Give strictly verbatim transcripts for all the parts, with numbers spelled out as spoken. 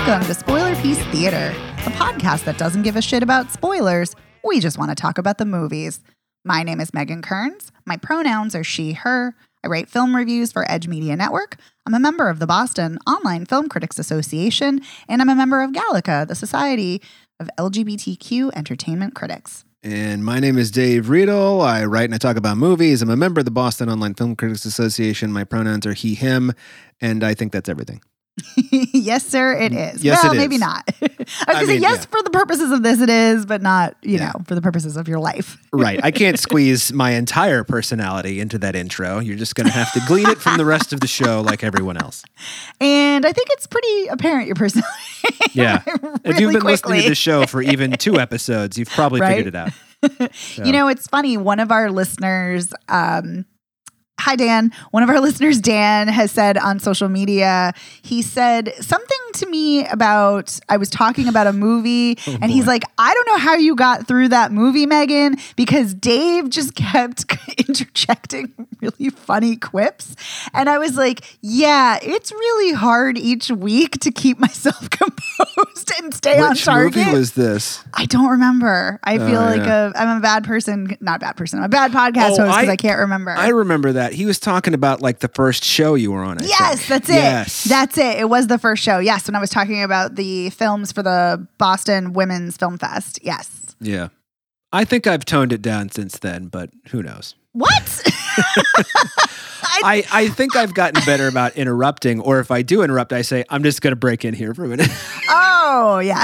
Welcome to Spoiler Piece Theater, a podcast that doesn't give a shit about spoilers. We just want to talk about the movies. My name is Megan Kearns. My pronouns are she, her. I write film reviews for Edge Media Network. I'm a member of the Boston Online Film Critics Association, and I'm a member of Gallica, the Society of L G B T Q Entertainment Critics. And my name is Dave Riedel. I write and I talk about movies. I'm a member of the Boston Online Film Critics Association. My pronouns are he, him, and I think that's everything. Yes, sir, it is. Yes, well, it is. maybe not. I was I going to say, mean, yes, yeah. for the purposes of this, it is, but not, you Yeah. know, for the purposes of your life. Right. I can't squeeze my entire personality into that intro. You're just going to have to glean it from the rest of the show like everyone else. And I think it's pretty apparent, your personality. Yeah. really if you've been quickly. listening to the show for even two episodes, you've probably Right? figured it out. So. You know, it's funny. One of our listeners, um, hi, Dan. One of our listeners, Dan, has said on social media, he said something to me about, I was talking about a movie, Oh, and he's boy. like, I don't know how you got through that movie, Megan, because Dave just kept interjecting really funny quips. And I was like, yeah, it's really hard each week to keep myself composed and stay on Which target. movie was this? I don't remember. I feel Oh, like yeah. a I'm a bad person, not a bad person. I'm a bad podcast Oh, host because I, I- can't remember. I remember that. He was talking about like the first show you were on. I yes, think. that's it. Yes. That's it. It was the first show. Yes, when I was talking about the films for the Boston Women's Film Fest. Yes. Yeah. I think I've toned it down since then, but who knows? What? I, I think I've gotten better about interrupting, or if I do interrupt, I say, I'm just going to break in here for a minute. Oh, yeah.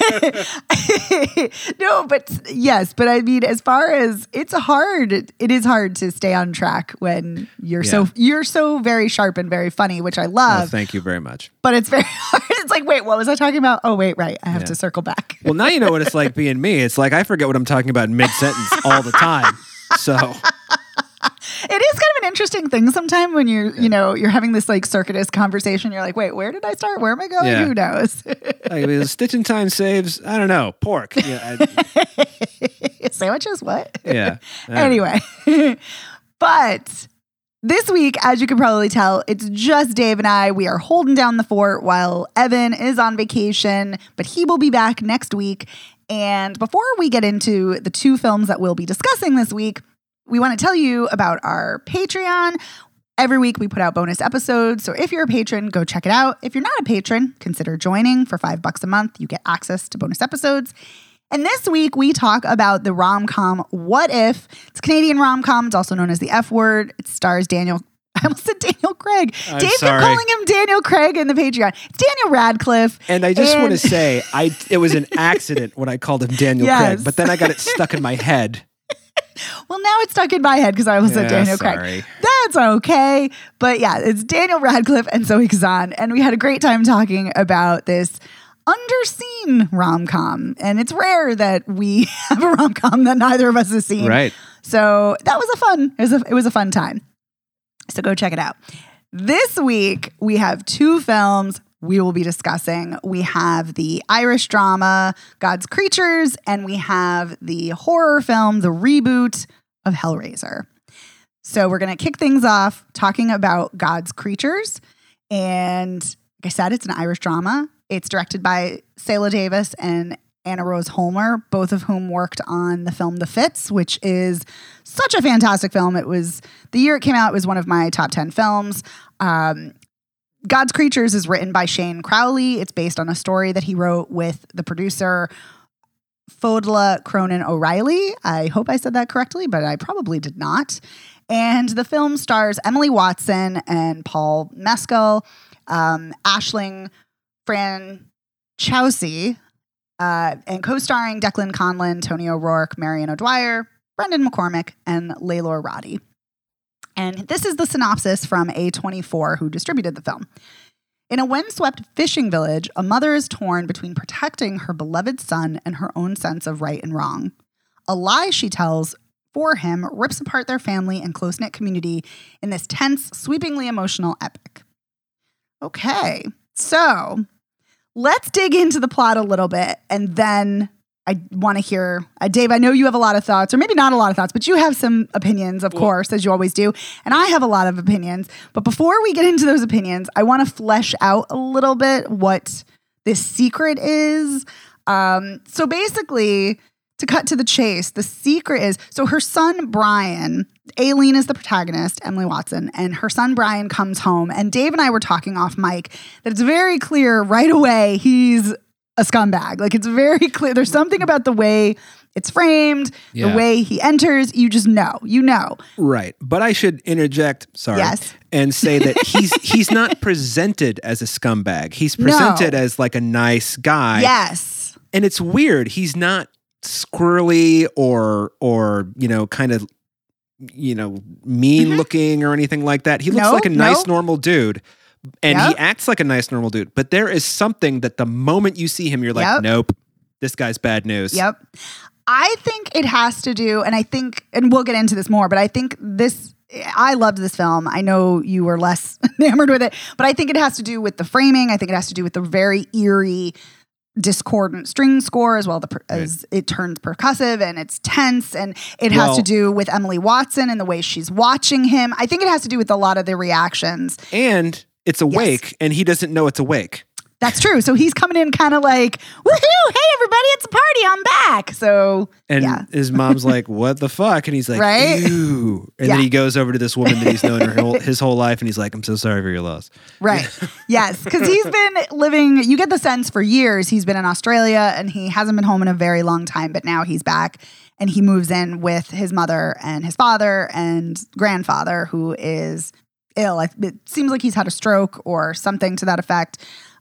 No, but yes, but I mean, as far as it's hard, it is hard to stay on track when you're Yeah. so you're so very sharp and very funny, which I Oh, love. thank you very much. But it's very hard. It's like, wait, what was I talking about? Oh, wait, right. I have Yeah. to circle back. Well, now you know what it's like being me. It's like I forget what I'm talking about mid-sentence all the time. So, It is kind of an interesting thing sometimes when you're, you know, you're having this like circuitous conversation. You're like, wait, where did I start? Where am I going? Yeah. Who knows? I mean, stitching time saves, I don't know, pork. Yeah. I, Sandwiches? What? yeah. I don't know. Anyway, but this week, as you can probably tell, it's just Dave and I. We are holding down the fort while Evan is on vacation, but he will be back next week. And before we get into the two films that we'll be discussing this week, we want to tell you about our Patreon. Every week we put out bonus episodes. So if you're a patron, go check it out. If you're not a patron, consider joining. For five bucks a month, you get access to bonus episodes. And this week we talk about the rom-com What If. It's a Canadian rom-com. It's also known as the F Word. It stars Daniel. I almost said Daniel Craig. I'm Dave's been sorry. calling him Daniel Craig in the Patreon. It's Daniel Radcliffe. And I just And- want to say, I it was an accident when I called him Daniel Yes. Craig, but then I got it stuck in my head. Well, now it's stuck in my head because I almost said Yeah, Daniel sorry. Craig. That's okay. But yeah, it's Daniel Radcliffe and Zoe Kazan. And we had a great time talking about this underseen rom-com. And it's rare that we have a rom-com that neither of us has seen. Right. So that was a fun, it was a, it was a fun time. So go check it out. This week, we have two films we will be discussing. We have the Irish drama, God's Creatures, and we have the horror film, the reboot of Hellraiser. So we're going to kick things off talking about God's Creatures. And like I said, it's an Irish drama. It's directed by Selah Davis and Anna Rose Holmer, both of whom worked on the film The Fits, which is such a fantastic film. It was, the year it came out, it was one of my top ten films. Um, God's Creatures is written by Shane Crowley. It's based on a story that he wrote with the producer Fodla Cronin O'Reilly. I hope I said that correctly, but I probably did not. And the film stars Emily Watson and Paul Mescal, um, Aisling Franciosi, uh, and co-starring Declan Conlon, Tony O'Rourke, Marion O'Dwyer, Brendan McCormick, and Laylor Roddy. And this is the synopsis from A twenty-four, who distributed the film. In a windswept fishing village, a mother is torn between protecting her beloved son and her own sense of right and wrong. A lie she tells for him rips apart their family and close-knit community in this tense, sweepingly emotional epic. Okay, so let's dig into the plot a little bit, and then I want to hear, uh, Dave, I know you have a lot of thoughts, or maybe not a lot of thoughts, but you have some opinions, of Well- course, as you always do. And I have a lot of opinions. But before we get into those opinions, I want to flesh out a little bit what this secret is. Um, so basically, to cut to the chase, the secret is, so her son, Brian, Aileen is the protagonist, Emily Watson, and her son, Brian, comes home. And Dave and I were talking off mic that it's very clear right away he's a scumbag. Like, it's very clear. There's something about the way it's framed, Yeah. the way he enters. You just know, you know. Right. But I should interject, sorry, Yes. and say that he's he's not presented as a scumbag. He's presented No. as like a nice guy. Yes. And it's weird. He's not squirrely or or you know kind of you know mean Mhm. looking or anything like that. He looks No, like a nice no. normal dude. And he Yep. acts like a nice normal dude. But there is something that the moment you see him, you're like, Yep. nope, this guy's bad news. Yep. I think it has to do, and I think, and we'll get into this more, but I think this, I loved this film. I know you were less enamored with it, but I think it has to do with the framing. I think it has to do with the very eerie, discordant string score as well the, per- as it turns percussive and it's tense, and it has Well- to do with Emily Watson and the way she's watching him. I think it has to do with a lot of the reactions. And it's awake, and he doesn't know it's awake. That's true. So he's coming in kind of like, woohoo, hey everybody, it's a party, I'm back. So And yeah. his mom's like, what the fuck? And he's like, Right? ew. And Yeah. then he goes over to this woman that he's known her whole, his whole life, and he's like, I'm so sorry for your loss. Right. Yes. Because he's been living, you get the sense for years, he's been in Australia and he hasn't been home in a very long time, but now he's back and he moves in with his mother and his father and grandfather, who is ill. It seems like he's had a stroke or something to that effect.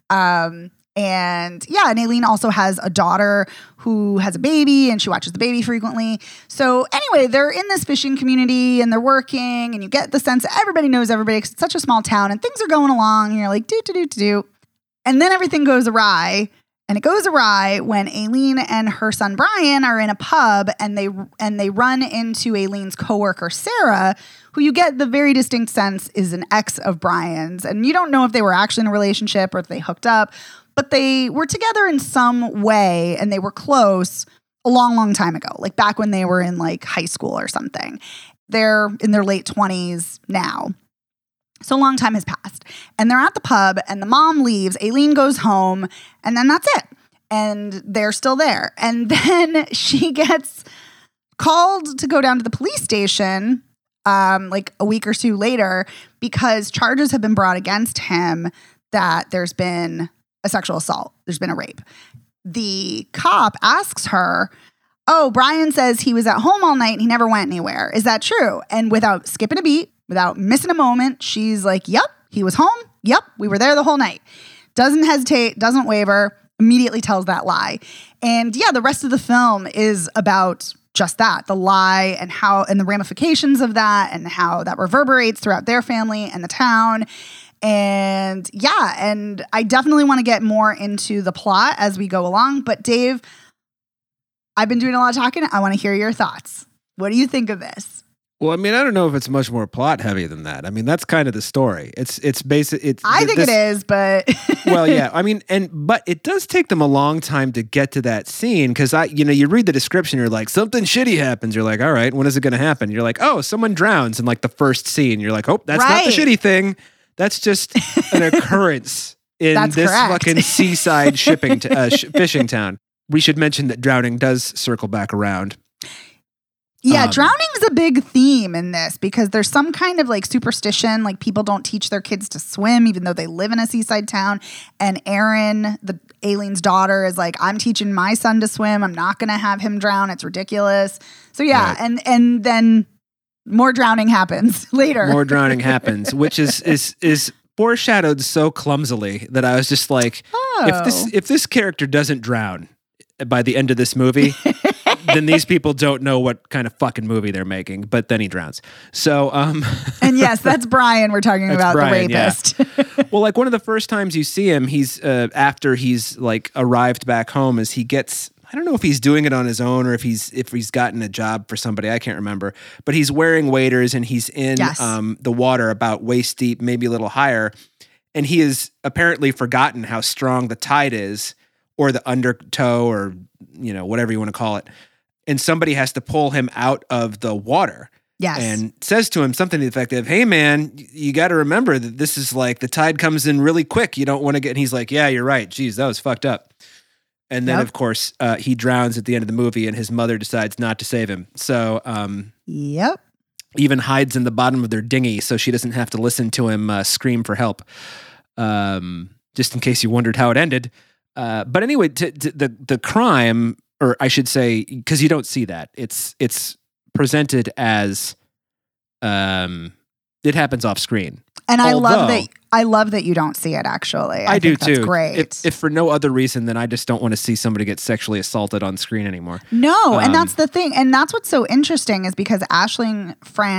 Um, and yeah, and Aileen also has a daughter who has a baby and she watches the baby frequently. So anyway, they're in this fishing community and they're working, and you get the sense that everybody knows everybody 'cause it's such a small town and things are going along and you're like, do, do, do, do, do. And then everything goes awry. And it goes awry when Aileen and her son Brian are in a pub and they and they run into Aileen's coworker Sarah, who you get the very distinct sense is an ex of Brian's. And you don't know if they were actually in a relationship or if they hooked up, but they were together in some way and they were close a long, long time ago, like back when they were in like high school or something. They're in their late twenties now. So a long time has passed. And they're at the pub and the mom leaves. Aileen goes home and then that's it. And they're still there. And then she gets called to go down to the police station um, like a week or two later because charges have been brought against him that there's been a sexual assault. There's been a rape. The cop asks her, oh, Brian says he was at home all night and he never went anywhere. Is that true? And without skipping a beat, without missing a moment, she's like, yep, he was home. Yep, we were there the whole night. Doesn't hesitate, doesn't waver, immediately tells that lie. And yeah, the rest of the film is about just that, the lie and how, and the ramifications of that and how that reverberates throughout their family and the town. And yeah, and I definitely want to get more into the plot as we go along. But Dave, I've been doing a lot of talking. I want to hear your thoughts. What do you think of this? Well, I mean, I don't know if it's much more plot heavy than that. I mean, that's kind of the story. It's it's basic. It's I think this, it is, but well, yeah. I mean, and but it does take them a long time to get to that scene because I, you know, you read the description, you're like, something shitty happens. You're like, all right, when is it going to happen? You're like, oh, someone drowns in like the first scene. You're like, oh, that's not Right. the shitty thing. That's just an occurrence in That's this correct. fucking seaside shipping t- uh, sh- fishing town. We should mention that drowning does circle back around. yeah, Um, drowning is a big theme in this because there's some kind of like superstition, like people don't teach their kids to swim even though they live in a seaside town. And Erin, the Aileen's daughter, is like, I'm teaching my son to swim. I'm not going to have him drown. It's ridiculous. So yeah, Right. and and then more drowning happens later. More drowning happens, which is is is foreshadowed so clumsily that I was just like, Oh. if this if this character doesn't drown by the end of this movie, then these people don't know what kind of fucking movie they're making. But then he drowns. So, um, And yes, that's Brian we're talking That's about, Brian, the yeah. rapist. well, like one of the first times you see him, he's uh, after he's like arrived back home, is he gets. I don't know if he's doing it on his own or if he's if he's gotten a job for somebody. I can't remember. But he's wearing waders and he's in Yes. um, the water about waist deep, maybe a little higher. And he has apparently forgotten how strong the tide is, or the undertow, or you know whatever you want to call it. And somebody has to pull him out of the water. Yes. And says to him something to the effect of, hey, man, you got to remember that this is like the tide comes in really quick. You don't want to get, and he's like, yeah, you're right. Geez, that was fucked up. And then, Yep. of course, uh, he drowns at the end of the movie and his mother decides not to save him. So um, Yep. even hides in the bottom of their dinghy so she doesn't have to listen to him uh, scream for help. Um, just in case you wondered how it ended. Uh, but anyway, t- t- the, the crime, or I should say, because you don't see that, it's it's presented as um, it happens off screen. And I love Although- that I love that you don't see it actually. I, I, do think that's too. great. If, if for no other reason than I just don't want to see somebody get sexually assaulted on screen anymore. No, and Um, that's the thing. And that's what's so interesting is because Aisling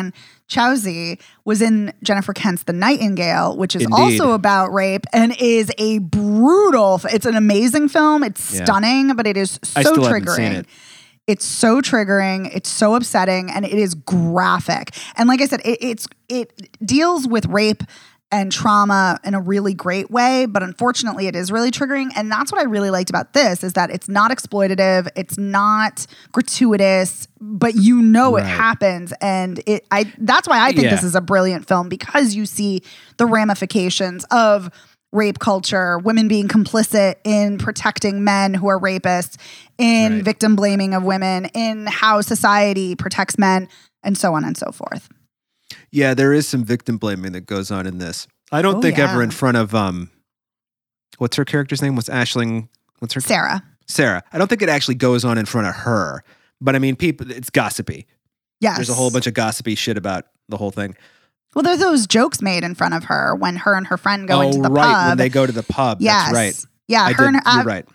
Franciosi was in Jennifer Kent's The Nightingale, which is Indeed. also about rape and is a brutal, it's an amazing film. It's Yeah. stunning, but it is so I still triggering. haven't seen it. It's so triggering. It's so upsetting, and it is graphic. And like I said, it, it's it deals with rape and trauma in a really great way, but unfortunately, it is really triggering. And that's what I really liked about this is that it's not exploitative, it's not gratuitous, but you know it Right. happens, and it. I that's why I think Yeah. this is a brilliant film because you see the ramifications of rape culture, women being complicit in protecting men who are rapists, in Right. victim blaming of women, in how society protects men, and so on and so forth. Yeah, there is some victim blaming that goes on in this. I don't Oh, think yeah. ever in front of um, what's her character's name? What's Aisling? What's her Sarah. Sarah? I don't think it actually goes on in front of her. But I mean, people, it's gossipy. Yes. There's a whole bunch of gossipy shit about the whole thing. Well, there's those jokes made in front of her when her and her friend go oh, into the right, pub. when they go to the pub. yes. That's right. Yeah, I her did, and her, you're right.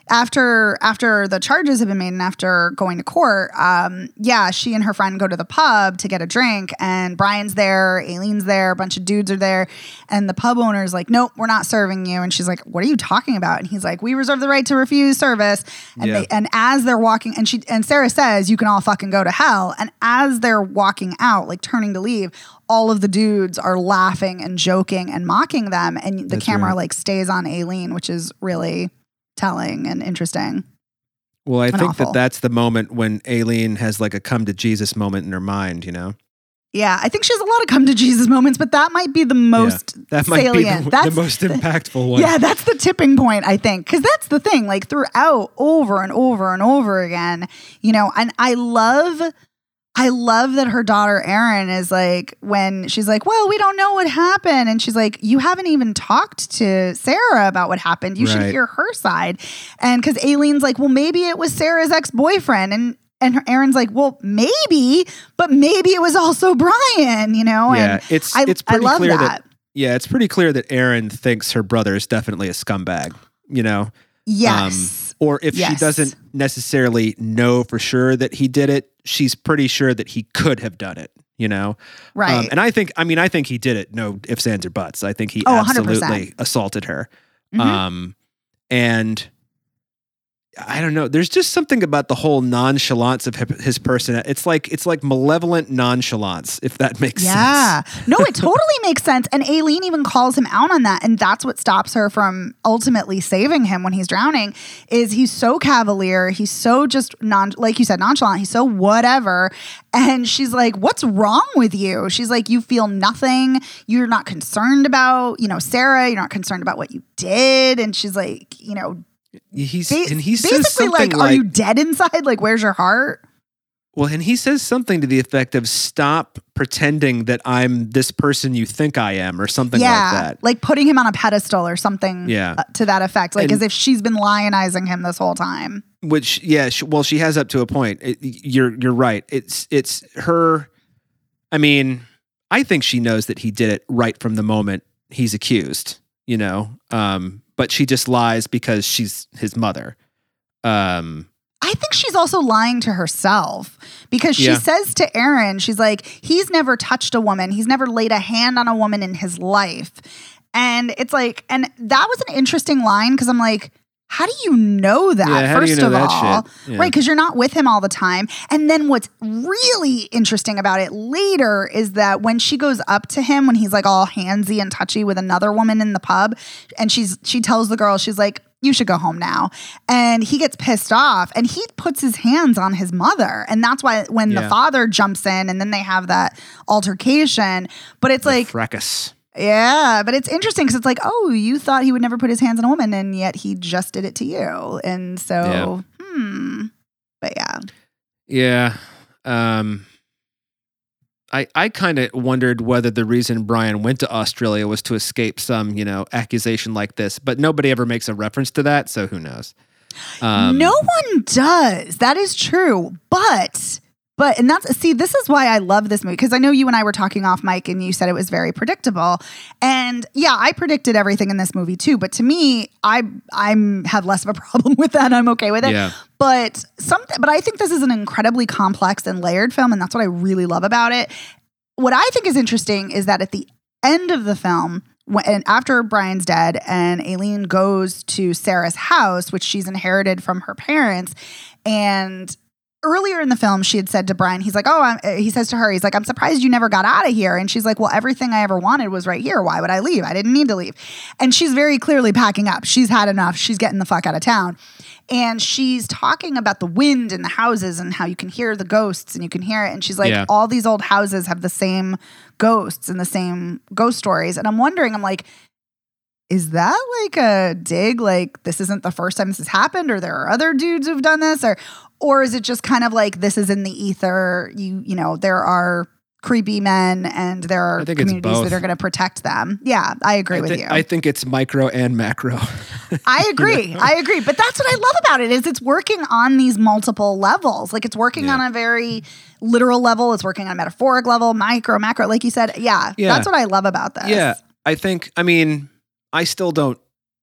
after after the charges have been made and after going to court, um, yeah, she and her friend go to the pub to get a drink, and Brian's there, Aileen's there, a bunch of dudes are there, and the pub owner's like, "Nope, we're not serving you." And she's like, "What are you talking about?" And he's like, "We reserve the right to refuse service." And Yeah. they and as they're walking, and she and Sarah says, "You can all fucking go to hell." And as they're walking out, like turning to leave, all of the dudes are laughing and joking and mocking them, and the That's camera right. like stays on Aileen, which is really telling and interesting. Well, I and think awful. that that's the moment when Aileen has like a come to Jesus moment in her mind, you know? Yeah, I think she has a lot of come to Jesus moments, but that might be the most That might salient. be the, that's the most impactful one. Yeah, that's the tipping point, I think. Because that's the thing, like throughout, over and over and over again, you know, and I love I love that her daughter Erin is like, when she's like, well, we don't know what happened. And she's like, you haven't even talked to Sarah about what happened. You should Right. hear her side. And because Aileen's like, well, maybe it was Sarah's ex-boyfriend. And and her, Erin's like, well, maybe, but maybe it was also Brian, you know? Yeah, and it's I, it's I pretty love clear that. that yeah, it's pretty clear that Erin thinks her brother is definitely a scumbag, you know? Yes. Um, or if she Yes. doesn't necessarily know for sure that he did it, she's pretty sure that he could have done it, you know? right. Um, and I think, I mean, I think he did it. No ifs, ands, or buts. I think he Oh, one hundred percent. absolutely assaulted her. Mhm. Um, and I don't know. There's just something about the whole nonchalance of his his person. It's like it's like malevolent nonchalance, if that makes Yeah. sense. No, it totally makes sense. And Aileen even calls him out on that. And that's what stops her from ultimately saving him when he's drowning is he's so cavalier. He's so just non, like you said, nonchalant. He's so whatever. And she's like, what's wrong with you? She's like, you feel nothing. You're not concerned about, you know, Sarah. You're not concerned about what you did. And she's like, you know, He's ba- and he says basically something like, like, are you dead inside? Like, where's your heart? well, and he says something to the effect of "Stop pretending that I'm this person you think I am," or something yeah, like that. like putting him on a pedestal or something Yeah. uh, to that effect. Like And- as if she's been lionizing him this whole time. Which, yeah, she, well, she has up to a point. It, you're you're right. It's it's her. I mean, I think she knows that he did it right from the moment he's accused. You know, um, but she just lies because she's his mother. Um, I think she's also lying to herself because she Yeah. says to Erin, she's like, he's never touched a woman. He's never laid a hand on a woman in his life. And it's like, and that was an interesting line because I'm like, how do you know that, Yeah, how do first you know of that all? shit? Yeah. Right, because you're not with him all the time. And then what's really interesting about it later is that when she goes up to him, when he's like all handsy and touchy with another woman in the pub, and she's she tells the girl, she's like, you should go home now. And he gets pissed off and he puts his hands on his mother. And that's why when Yeah. the father jumps in and then they have that altercation, but it's The like, fracas. yeah, but it's interesting because it's like, oh, you thought he would never put his hands on a woman and yet he just did it to you. And so, hmm. But yeah. Yeah. Um, I I kind of wondered whether the reason Brian went to Australia was to escape some, you know, accusation like this, but nobody ever makes a reference to that, so who knows? Um, No one does. That is true. But, but, and that's, see, this is why I love this movie. Because I know you and I were talking off mic and you said it was very predictable. And yeah, I predicted everything in this movie too. But to me, I, I'm have less of a problem with that. I'm okay with it. Yeah. But something, but I think this is an incredibly complex and layered film. And that's what I really love about it. What I think is interesting is that at the end of the film, when, and after Brian's dead and Aileen goes to Sarah's house, which she's inherited from her parents, and earlier in the film, she had said to Brian, he's like, oh, I'm, he says to her, he's like, I'm surprised you never got out of here. And she's like, well, everything I ever wanted was right here. Why would I leave? I didn't need to leave. And she's very clearly packing up. She's had enough. She's getting the fuck out of town. And she's talking about the wind in the houses and how you can hear the ghosts and you can hear it. And she's like, Yeah. all these old houses have the same ghosts and the same ghost stories. And I'm wondering, I'm like, is that like a dig? Like, this isn't the first time this has happened, or there are other dudes who've done this, or, or is it just kind of like this is in the ether? You, you know, there are creepy men and there are I think it's communities both. that are going to protect them. Yeah, I agree I with thi- you. I think it's micro and macro. I agree. I agree. But that's what I love about it is it's working on these multiple levels. Like it's working Yeah. on a very literal level. It's working on a metaphoric level, micro, macro. Like you said, yeah, Yeah. that's what I love about this. Yeah, I think, I mean, I still don't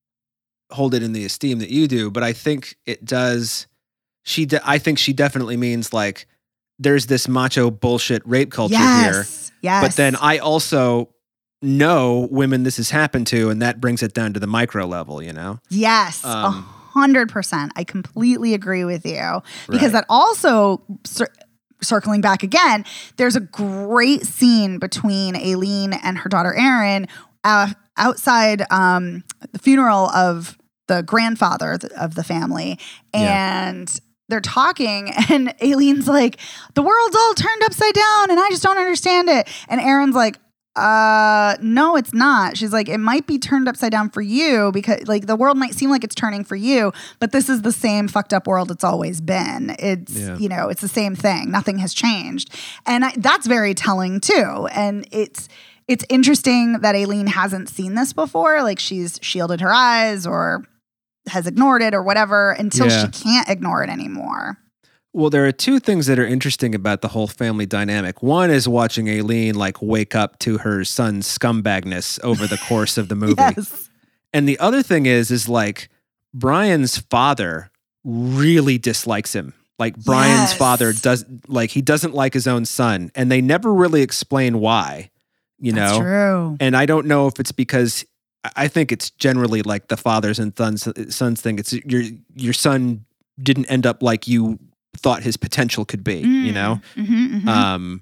hold it in the esteem that you do, but I think it does. She, de- I think she definitely means like there's this macho bullshit rape culture here. Yes. Yes. But then I also know women this has happened to, and that brings it down to the micro level, you know? Yes, a Um, hundred percent. I completely agree with you because Right. that also cir- circling back again. There's a great scene between Aileen and her daughter Erin uh, outside um, the funeral of the grandfather th- of the family, Yeah. and they're talking, and Aileen's like, "The world's all turned upside down, and I just don't understand it." And Erin's like, uh no, it's not. She's like, it might be turned upside down for you because like the world might seem like it's turning for you, but this is the same fucked up world it's always been. It's Yeah. you know, it's the same thing. Nothing has changed. And I, that's very telling too. And it's it's interesting that Aileen hasn't seen this before. Like she's shielded her eyes or has ignored it or whatever until Yeah. she can't ignore it anymore. Well, there are two things that are interesting about the whole family dynamic. One is watching Aileen like wake up to her son's scumbagness over the course of the movie. Yes. And the other thing is, is like Brian's father really dislikes him. Like Brian's Yes. father does like, he doesn't like his own son, and they never really explain why, you That's know? true. And I don't know if it's because I- I think it's generally like the fathers and sons, sons thing. It's your, your son didn't end up like you thought his potential could be, you know? Mhm, mhm. Um,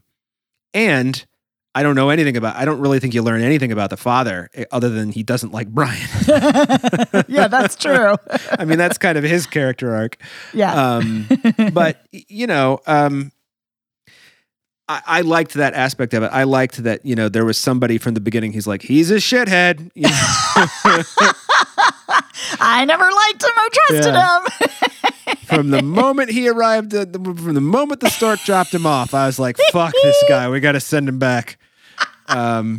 and I don't know anything about, I don't really think you learn anything about the father eh, other than he doesn't like Brian. Yeah, that's true. I mean, that's kind of his character arc. Yeah. Um, but y- you know, um, I, I liked that aspect of it. I liked that, you know, there was somebody from the beginning. He's like, he's a shithead. You know? I never liked him or trusted Yeah. him. From the moment he arrived, at the, from the moment the stork dropped him off, I was like, fuck this guy. We got to send him back. Um,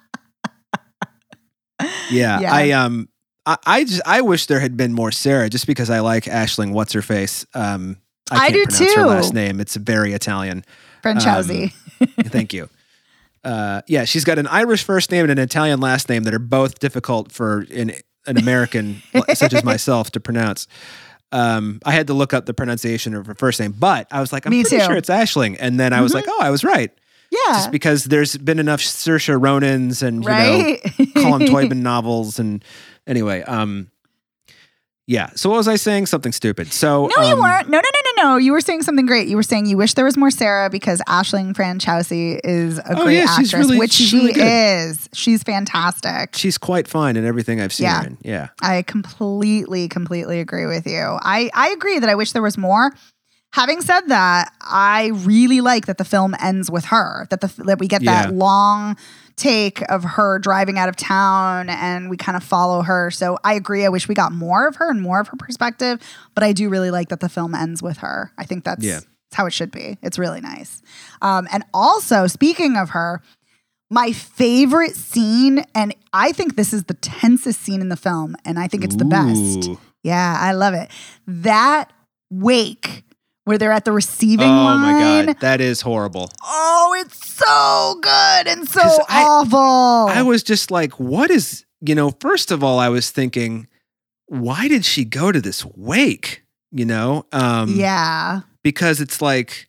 yeah, Yeah. I, um, I, I just, I wish there had been more Sarah just because I like Aisling, what's her face. Um, I I can't do pronounce her too. last name. It's very Italian. Francesi. Thank you. Uh, yeah, she's got an Irish first name and an Italian last name that are both difficult for an, an American such as myself to pronounce. Um, I had to look up the pronunciation of her first name, but I was like, I'm Me pretty too. sure it's Aisling. And then I was Mhm. like, oh, I was right. Yeah. Just because there's been enough Saoirse Ronans and, you right? know, Colin Toibin novels. And anyway, um, Yeah. So what was I saying? Something stupid. So No, you um, weren't. No, no, no, no, no. You were saying something great. You were saying you wish there was more Sarah because Aisling Franciously is a Oh, great yeah, she's actress, really- which she's she really good. is. She's fantastic. She's quite fine in everything I've seen Yeah. her in. Yeah. I completely, completely agree with you. I, I agree that I wish there was more. Having said that, I really like that the film ends with her, that the that we get that Yeah. long take of her driving out of town and we kind of follow her. So I agree. I wish we got more of her and more of her perspective, but I do really like that the film ends with her. I think that's, Yeah. that's how it should be. It's really nice. Um, and also, speaking of her, my favorite scene, and I think this is the tensest scene in the film, and I think it's the best. Ooh. Yeah, I love it. That wake where they're at the receiving Oh line. my God. That is horrible. Oh, it's so good and so 'Cause I- awful. I was just like, what is, you know, first of all, I was thinking, why did she go to this wake? You know? Um, yeah. Because it's like,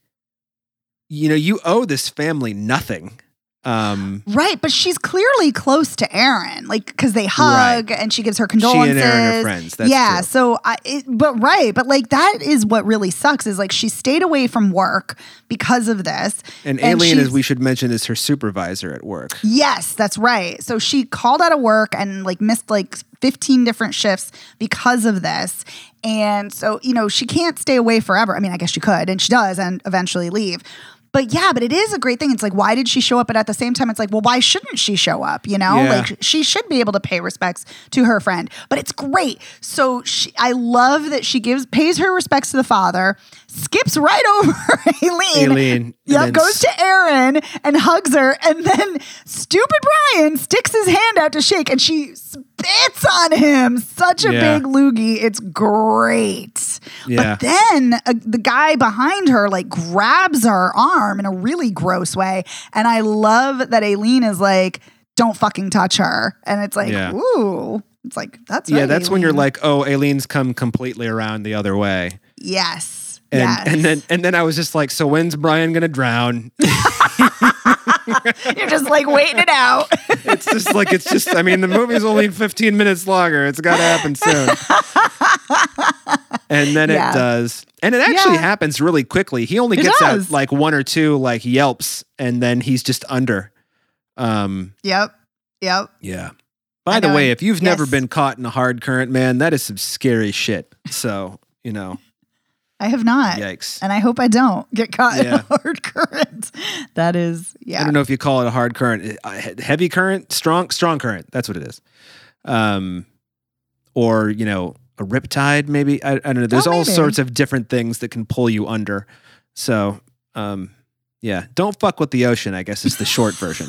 you know, you owe this family nothing. Um, Right, but she's clearly close to Aaron, like because they hug and she gives her she condolences. and Aaron are friends. That's yeah, true. so I, it, but right, but like that is what really sucks is like she stayed away from work because of this. And and Aileen, as she's- we should mention, is her supervisor at work. Yes, that's right. So she called out of work and like missed like fifteen different shifts because of this. And so, you know, she can't stay away forever. I mean, I guess she could, and she does, and eventually leave. But yeah, but it is a great thing. It's like, why did she show up? But at the same time, it's like, well, why shouldn't she show up? You know, Yeah. like she should be able to pay respects to her friend. But it's great. So she, I love that she gives pays her respects to the father, skips right over Aileen. Aileen. and Yeah, then goes to Aaron and hugs her, and then stupid Brian sticks his hand out to shake, and she spits on him. Such a Yeah. big loogie. It's great. Yeah. But then uh, the guy behind her like grabs her arm in a really gross way, and I love that Aileen is like, "Don't fucking touch her," and it's like, Yeah. ooh, it's like that's Yeah, right, that's when you're Aileen. like, oh, Aileen's come completely around the other way. yes. And yes. and then and then I was just like, so when's Brian gonna drown? You're just like waiting it out. It's just like it's just I mean, the movie's only fifteen minutes longer. It's gotta happen soon. And then Yeah. it does. And it actually Yeah. happens really quickly. He only It gets does. out like one or two like yelps and then he's just under. Um Yep. Yep. yeah. By I the know, way, and- if you've never yes. been caught in a hard current, man, that is some scary shit. So, you know, I have not. yikes. And I hope I don't get caught in Yeah. a hard current. That is, yeah. I don't know if you call it a hard current, Uh, he- heavy current, strong, strong current. That's what it is. Um, or you know, a riptide, maybe. I, I don't know. There's Oh, all maybe. sorts of different things that can pull you under. So, um, yeah, don't fuck with the ocean, I guess is the short version.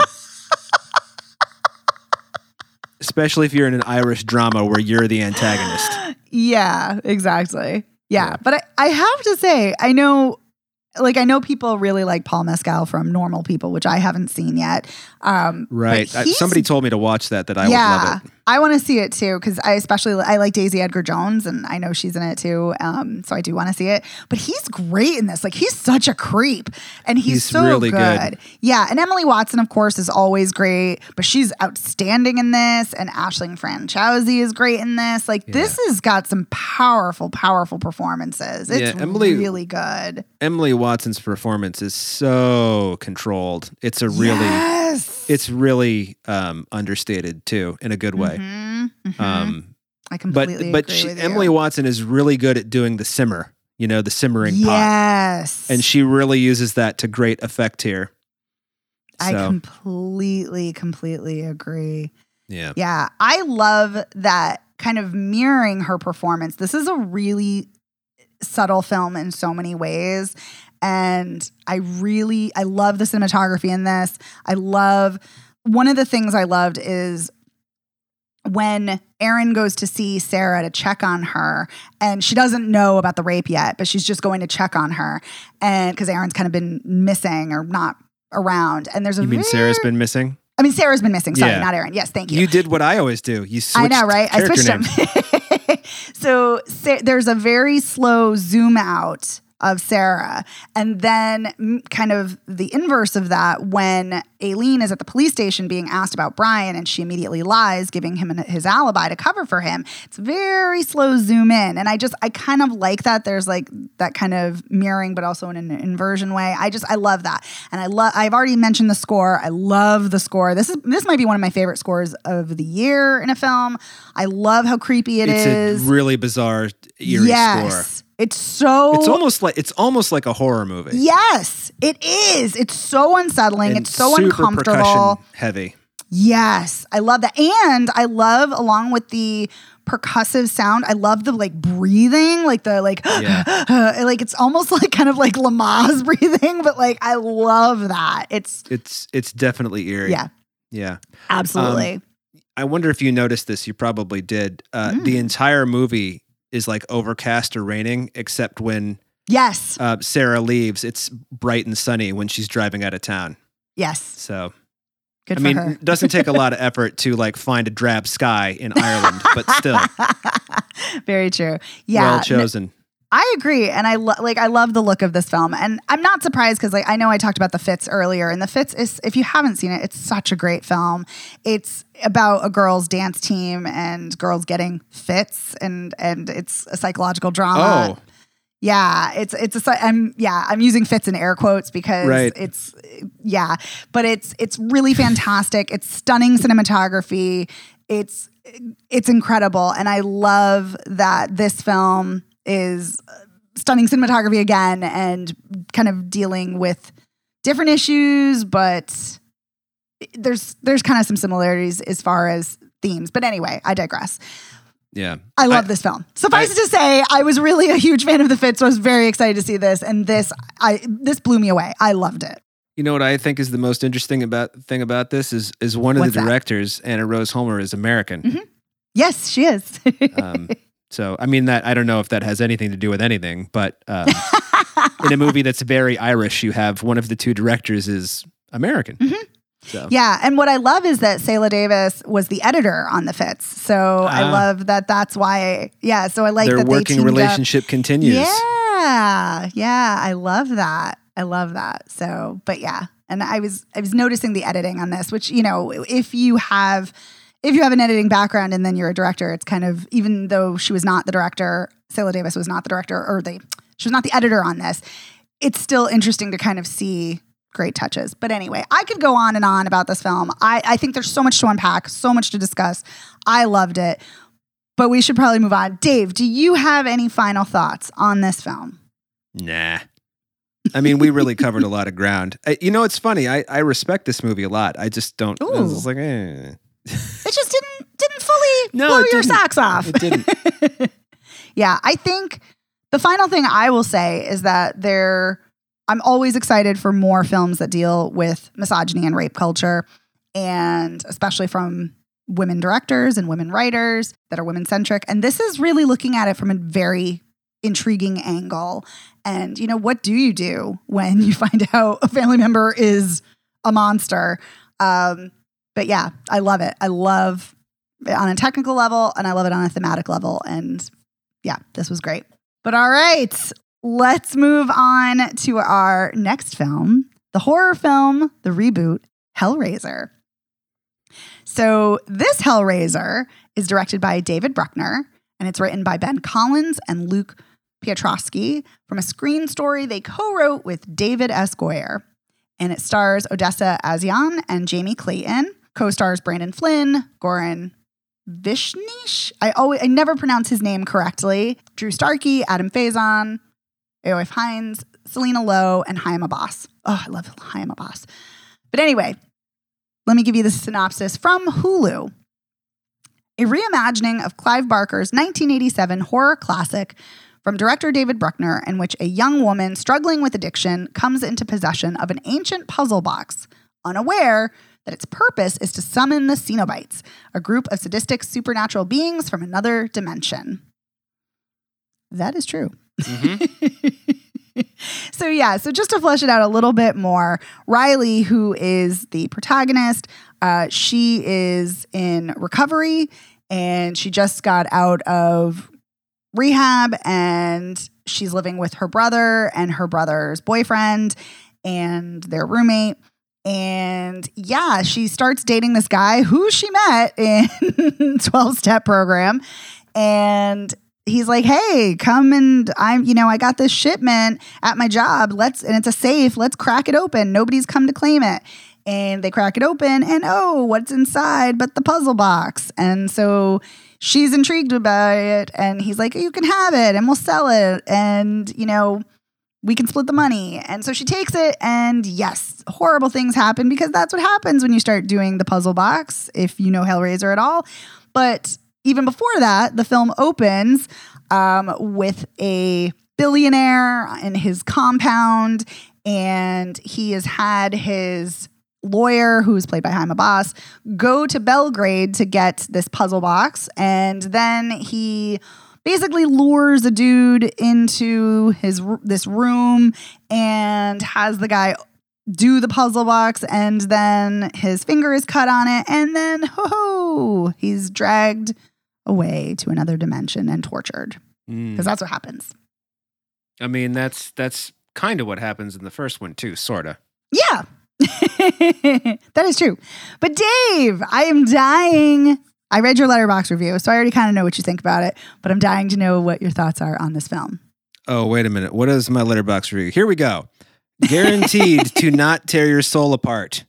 Especially if you're in an Irish drama where you're the antagonist. Yeah, exactly. Yeah. Yeah. But I, I have to say, I know, like, I know people really like Paul Mescal from Normal People, which I haven't seen yet. Um, but Right. I, he's- somebody told me to watch that, that I yeah, would love it. I want to see it too because I especially I like Daisy Edgar Jones and I know she's in it too. Um, so I do want to see it. But he's great in this. Like he's such a creep, and he's, He's so really good. good. Yeah, and Emily Watson, of course, is always great, but she's outstanding in this. And Aisling Franciosi is great in this. Like this has got some powerful, powerful performances. It's Yeah, Emily- really good. Emily Watson's performance is so controlled. It's a really, yes. it's really um, understated too, in a good way. Mhm, mhm. Um, I but completely but agree she, with you. Emily Watson is really good at doing the simmer, you know, the simmering pot, yes, and she really uses that to great effect here. I So, completely, completely agree. yeah, Yeah, I love that kind of mirroring her performance. This is a really subtle film in so many ways. And I really, I love the cinematography in this. I love, one of the things I loved is when Erin goes to see Sarah to check on her, and she doesn't know about the rape yet, but she's just going to check on her. And because Erin's kind of been missing or not around. And there's a you mean very- Sarah's been missing? I mean, Sarah's been missing. Sorry, Yeah. not Erin. Yes, thank you. You did what I always do. You switched I know, right? I character switched names. them. So, Sa- there's a very slow zoom out of Sarah. And then mm, kind of the inverse of that, when Aileen is at the police station being asked about Brian and she immediately lies, giving him an, his alibi to cover for him. It's very slow zoom in. And I just, I kind of like that. There's like that kind of mirroring, but also in an inversion way. I just, I love that. And I love, I've already mentioned the score. I love the score. This is, this might be one of my favorite scores of the year in a film. I love how creepy it it's is. It's a really bizarre, eerie yes. score. It's so It's almost like it's almost like a horror movie. Yes, it is. It's so unsettling. And it's so super uncomfortable. Percussion heavy. Yes, I love that. And I love, along with the percussive sound, I love the like breathing, like the like yeah. like it's almost like kind of like Lamaze breathing, but like I love that. It's it's it's definitely eerie. Yeah. Yeah. Absolutely. Um, I wonder if you noticed this. You probably did. Uh, Mm. The entire movie is like overcast or raining, except when Yes. uh, Sarah leaves, it's bright and sunny when she's driving out of town. Yes. So, Good I for mean, her. it doesn't take a lot of effort to like find a drab sky in Ireland, but still, Very true. Yeah. well chosen. I agree, and I lo- like I love the look of this film, and I'm not surprised because like I know I talked about The Fits earlier, and The Fits is, if you haven't seen it, it's such a great film. It's about a girls' dance team and girls getting fits, and and it's a psychological drama. Oh, Yeah, it's it's a I'm yeah I'm using fits in air quotes because Right. it's yeah, but it's it's really fantastic. It's stunning cinematography. It's it's incredible, and I love that this film is stunning cinematography again and kind of dealing with different issues, but there's there's kind of some similarities as far as themes. But anyway, I digress. yeah. I love I- this film. Suffice I- it to say, I was really a huge fan of The Fits, so I was very excited to see this, and this I this blew me away. I loved it. You know what I think is the most interesting about thing about this is is one of What's the that? directors, Anna Rose Holmer, is American. Mhm. Yes, she is. Um, so I mean that I don't know if that has anything to do with anything, but um, in a movie that's very Irish, you have one of the two directors is American. Mhm. So Yeah, and what I love is that Sayla Davis was the editor on The Fits, so I Ah. love that. That's why. Yeah, so I like their that working they teamed up. relationship continues. Yeah, yeah, I love that. I love that. So, but yeah, and I was I was noticing the editing on this, which you know, if you have if you have an editing background and then you're a director, it's kind of, even though she was not the director, Sayla Davis was not the director, or they she was not the editor on this. It's still interesting to kind of see great touches. But anyway, I could go on and on about this film. I, I think there's so much to unpack, so much to discuss. I loved it. But we should probably move on. Dave, do you have any final thoughts on this film? Nah. I mean, we really covered a lot of ground. I, you know, it's funny. I, I respect this movie a lot. I just don't. I was Ooh. just like, eh. It just didn't didn't fully No, blow it your didn't. socks off. It didn't. Yeah, I think the final thing I will say is that there I'm always excited for more films that deal with misogyny and rape culture, and especially from women directors and women writers that are women centric. And this is really looking at it from a very intriguing angle. And, you know, what do you do when you find out a family member is a monster? Um, but yeah, I love it. I love it on a technical level, and I love it on a thematic level. And yeah, this was great. But all right, let's move on to our next film, the horror film, the reboot, Hellraiser. So this Hellraiser is directed by David Bruckner, and it's written by Ben Collins and Luke Piotrowski from a screen story they co-wrote with David S. Goyer. And it stars Odessa A'zion and Jamie Clayton. Co-stars Brandon Flynn, Goran Vishnish. I always I never pronounce his name correctly. Drew Starkey, Adam Faison, Aoife Hines, Selena Lowe, and Chaim Abbas. Oh, I love Chaim Abbas. But anyway, let me give you the synopsis from Hulu. A reimagining of Clive Barker's nineteen eighty-seven horror classic from director David Bruckner, in which a young woman struggling with addiction comes into possession of an ancient puzzle box, unaware that its purpose is to summon the Cenobites, a group of sadistic supernatural beings from another dimension. That is true. Mm-hmm. So yeah, so just to flesh it out a little bit more, Riley, who is the protagonist, uh, she is in recovery, and she just got out of rehab, and she's living with her brother and her brother's boyfriend and their roommate. And yeah, she starts dating this guy who she met in twelve-step program. And he's like, hey, come and I'm, you know, I got this shipment at my job. Let's, and it's a safe. Let's crack it open. Nobody's come to claim it. And they crack it open and oh, what's inside but the puzzle box? And so she's intrigued by it. And he's like, you can have it and we'll sell it. And, you know, we can split the money. And so she takes it, and yes, horrible things happen because that's what happens when you start doing the puzzle box, if you know Hellraiser at all. But even before that, the film opens um, with a billionaire in his compound, and he has had his lawyer, who's played by Jaime Bass, go to Belgrade to get this puzzle box. And then he basically lures a dude into his this room and has the guy do the puzzle box, and then his finger is cut on it, and then ho ho, he's dragged away to another dimension and tortured, because mm. that's what happens. I mean, that's that's kind of what happens in the first one too, sorta. Yeah, that is true. But Dave, I am dying. I read your Letterboxd review, so I already kind of know what you think about it, but I'm dying to know what your thoughts are on this film. Oh, wait a minute. What is my Letterboxd review? Here we go. Guaranteed to not tear your soul apart.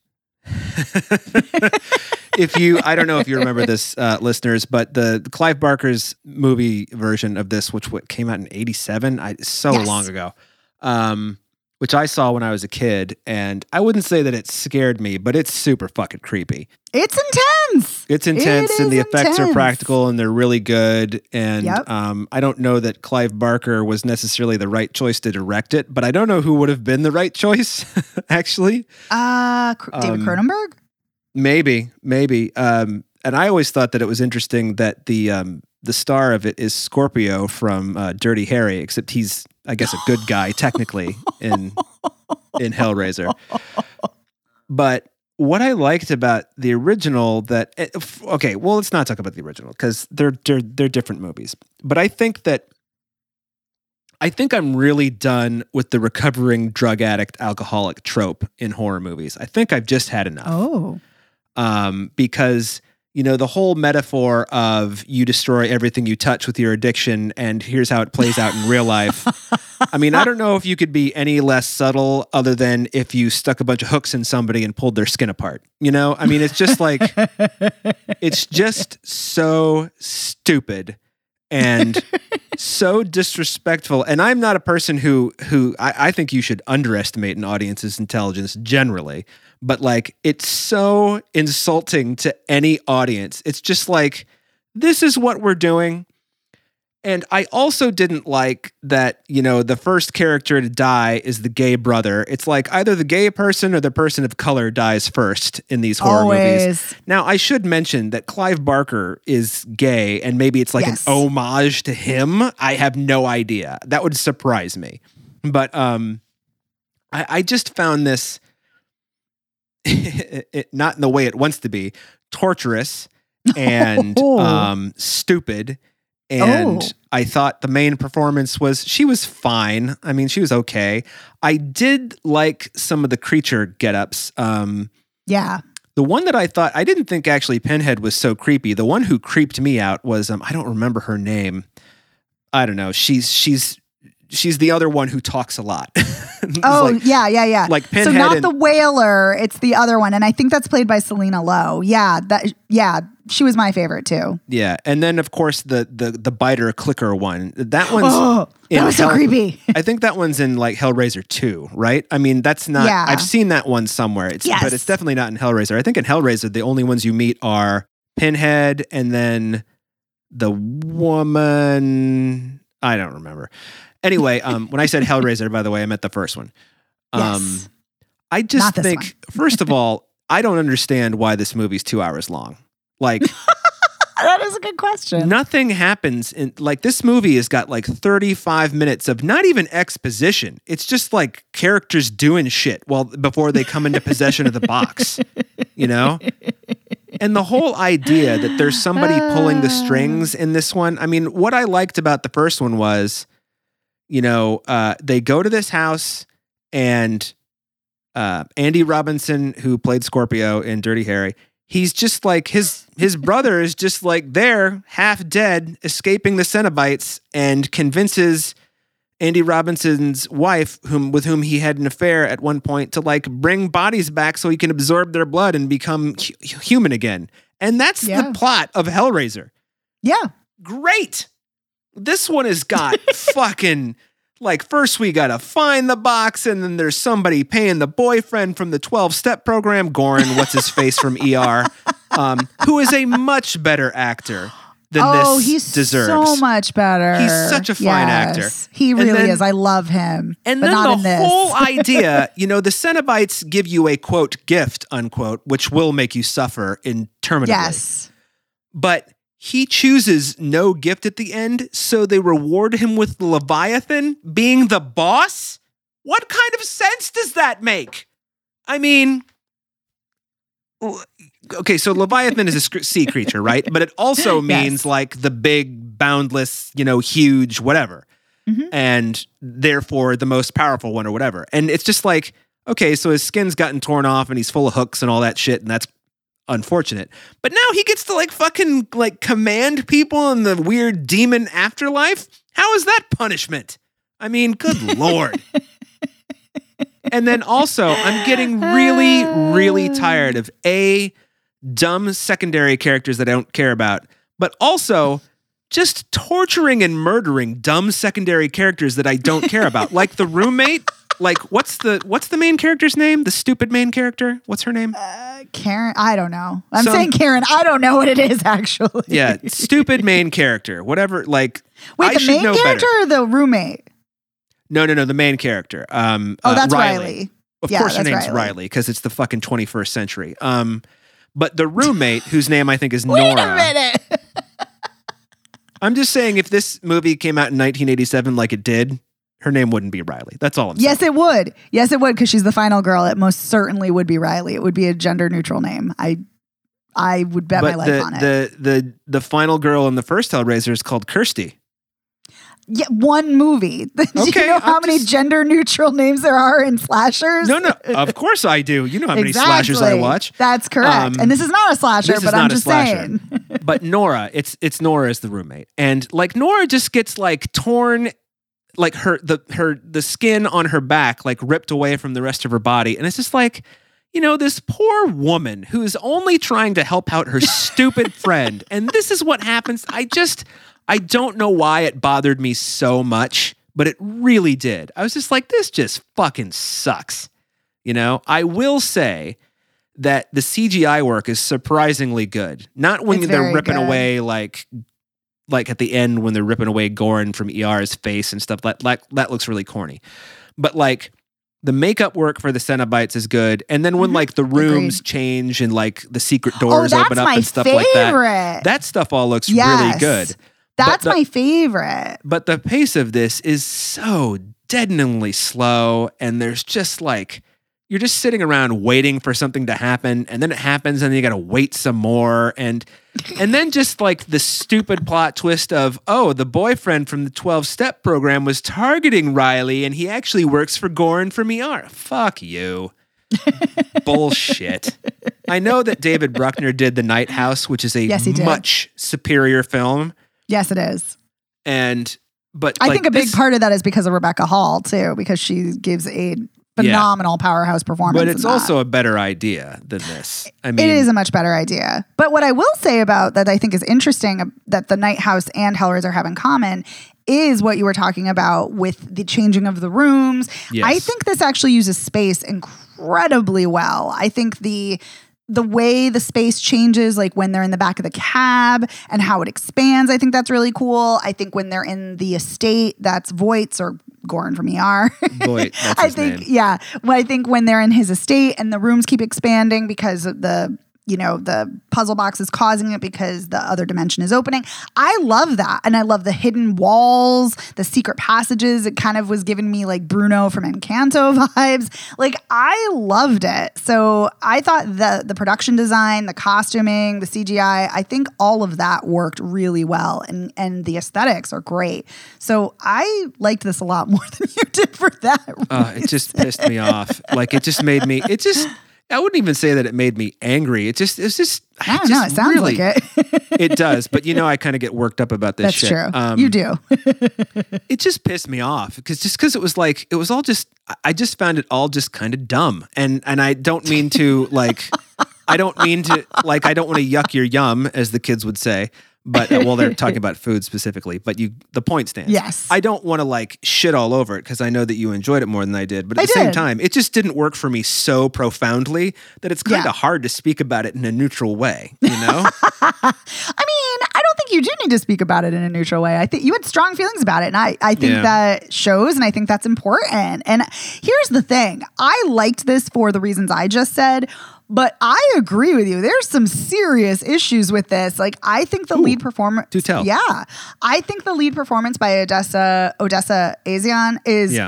If you, I don't know if you remember this, uh, listeners, but the Clive Barker's movie version of this, which what came out in eighty-seven, I, so yes. long ago, um, which I saw when I was a kid, and I wouldn't say that it scared me, but it's super fucking creepy. It's intense. It's intense, it and the intense. effects are practical, and they're really good. And yep. um, I don't know that Clive Barker was necessarily the right choice to direct it, but I don't know who would have been the right choice, actually. Uh, David um, Cronenberg? Maybe, maybe. Um, and I always thought that it was interesting that the um, the star of it is Scorpio from uh, Dirty Harry, except he's, I guess, a good guy technically in in Hellraiser. But what I liked about the original, that okay, well, let's not talk about the original because they're they're they're different movies. But I think that I think I'm really done with the recovering drug addict alcoholic trope in horror movies. I think I've just had enough. Oh, um, because. You know, the whole metaphor of you destroy everything you touch with your addiction, and here's how it plays out in real life. I mean, I don't know if you could be any less subtle other than if you stuck a bunch of hooks in somebody and pulled their skin apart. You know, I mean, it's just like, it's just so stupid and so disrespectful. And I'm not a person who, who I, I think you should underestimate an audience's intelligence generally. But like, it's so insulting to any audience. It's just like, this is what we're doing. And I also didn't like that, you know, the first character to die is the gay brother. It's like either the gay person or the person of color dies first in these horror Always. movies. Now, I should mention that Clive Barker is gay, and maybe it's like yes. an homage to him. I have no idea. That would surprise me. But um, I, I just found this... It, it, not in the way it wants to be, torturous and oh. um, stupid. And oh. I thought the main performance was, she was fine. I mean, she was okay. I did like some of the creature get-ups. Um, yeah. The one that I thought, I didn't think actually Pinhead was so creepy. The one who creeped me out was, um, I don't remember her name. I don't know. She's, she's, she's the other one who talks a lot. Oh, like, yeah, yeah, yeah. Like Pinhead. So not and, the Wailer, it's the other one. And I think that's played by Selena Lowe. Yeah, that yeah, she was my favorite too. Yeah. And then of course the the the biter clicker one. That one's oh, that was Hell, so creepy. I think that one's in like Hellraiser two, right? I mean, that's not yeah. I've seen that one somewhere. It's yes. but it's definitely not in Hellraiser. I think in Hellraiser the only ones you meet are Pinhead and then the woman, I don't remember. Anyway, um, when I said Hellraiser, by the way, I meant the first one. Um, yes. I just think, first of all, I don't understand why this movie's two hours long. Like, that is a good question. Nothing happens in like this movie has got like thirty-five minutes of not even exposition. It's just like characters doing shit while before they come into possession of the box, you know? And the whole idea that there's somebody pulling the strings in this one. I mean, what I liked about the first one was you know, uh, they go to this house and uh, Andy Robinson, who played Scorpio in Dirty Harry, he's just like his his brother is just like there, half dead, escaping the Cenobites, and convinces Andy Robinson's wife, whom with whom he had an affair at one point, to like bring bodies back so he can absorb their blood and become hu- human again. And that's Yeah. the plot of Hellraiser. Yeah. Great. This one has got fucking like first we gotta find the box, and then there's somebody paying the boyfriend from the twelve-step program, Goran, what's his face from E R, um, who is a much better actor than Oh, this he's deserves. so much better. He's such a fine Yes, actor. He And really then- is. I love him. And but then not in the this. whole idea, you know, the Cenobites give you a quote gift, unquote, which will make you suffer interminably. Yes. But he chooses no gift at the end, so they reward him with Leviathan being the boss? What kind of sense does that make? I mean, okay, so Leviathan is a sc- sea creature, right? But it also means Yes. like the big, boundless, you know, huge, whatever. Mhm. And therefore the most powerful one or whatever. And it's just like, okay, so his skin's gotten torn off and he's full of hooks and all that shit, and that's unfortunate. But now he gets to like fucking like command people in the weird demon afterlife. How is that punishment? I mean, good Lord. And then also, I'm getting really, really tired of A, dumb secondary characters that I don't care about, but also just torturing and murdering dumb secondary characters that I don't care about. Like the roommate. Like, what's the what's the main character's name? The stupid main character? What's her name? Uh, Karen, I don't know. I'm Some- saying Karen. I don't know what it is actually. Yeah, stupid main character. Whatever. Like, Wait, I the should main know character better. or the roommate? No, no, no. The main character. Um, Oh, uh, that's Riley. Riley. Of Yeah, course, her that's name's Riley. Riley because it's the fucking twenty-first century. Um, but the roommate, whose name I think is Wait Nora. a minute. I'm just saying, if this movie came out in nineteen eighty-seven like it did, her name wouldn't be Riley. That's all I'm Yes, saying. it would. Yes, it would, because she's the final girl. It most certainly would be Riley. It would be a gender neutral name. I I would bet my But life the, on it. the the the final girl in the first Hellraiser is called Kirsty. Yeah, one movie. Do Okay, you know how I'm many just- gender neutral names there are in slashers? No, no. Of course I do. You know how many Exactly. slashers I watch. That's correct. Um, and this is not a slasher, this is but I'm not a just slasher. saying. But Nora, it's it's Nora as the roommate, and like Nora just gets like torn, like her the her the skin on her back like ripped away from the rest of her body, and it's just like, you know, this poor woman who is only trying to help out her stupid friend, and this is what happens. I just I don't know why it bothered me so much, but it really did. I was just like, this just fucking sucks. You know, I will say that the C G I work is surprisingly good. Not when It's they're very ripping good. away like like at the end when they're ripping away Goran from E R's face and stuff. That that, that looks really corny. But like the makeup work for the Cenobites is good. And then when Mhm. like the rooms Agreed. change and like the secret Oh, doors that's open up my and stuff favorite. like that. That stuff all looks really Yes. good. That's the- my favorite. But the pace of this is so deadeningly slow, and there's just like you're just sitting around waiting for something to happen, and then it happens, and then you got to wait some more, and and then just like the stupid plot twist of, oh, the boyfriend from the twelve-step program was targeting Riley, and he actually works for Goran from E R. Fuck you. Bullshit. I know that David Bruckner did The Night House, which is a Yes, he did. much superior film, Yes, it is. and but I like, think a big this- part of that is because of Rebecca Hall, too, because she gives a phenomenal powerhouse performance. But in it's that. also a better idea than this. I mean, It is a much better idea. But what I will say about that I think is interesting uh, that the Night House and Hellraiser have in common is what you were talking about with the changing of the rooms. Yes. I think this actually uses space incredibly well. I think the the way the space changes, like when they're in the back of the cab and how it expands, I think that's really cool. I think when they're in the estate, that's Voight's or Goran from E R. Voight, that's I his think, name. yeah. Well, I think when they're in his estate and the rooms keep expanding because of the you know, the puzzle box is causing it because the other dimension is opening. I love that. And I love the hidden walls, the secret passages. It kind of was giving me like Bruno from Encanto vibes. Like I loved it. So I thought the the production design, the costuming, the C G I, I think all of that worked really well. And, and the aesthetics are great. So I liked this a lot more than you did for that Uh, it just pissed me off. Like it just made me, it just, I wouldn't even say that it made me angry. It just, it's just, I don't know. It sounds really, like it. It does. But you know, I kind of get worked up about this That's shit. true. Um, You do. It just pissed me off because just because it was like, it was all just, I just found it all just kind of dumb. And, and I don't mean to like, I don't mean to like, I don't want to yuck your yum, as the kids would say. But uh, well, they're talking about food specifically, but you, the point stands. Yes. I don't want to like shit all over it because I know that you enjoyed it more than I did. But at I the same did. time, it just didn't work for me so profoundly that it's kind of Yeah. hard to speak about it in a neutral way, you know? I mean, I don't think you do need to speak about it in a neutral way. I think you had strong feelings about it. And I, I think Yeah. that shows, and I think that's important. And here's the thing. I liked this for the reasons I just said, but I agree with you. There's some serious issues with this. Like, I think the Ooh, lead performance. do tell. Yeah. I think the lead performance by Odessa, Odessa Asian is Yeah.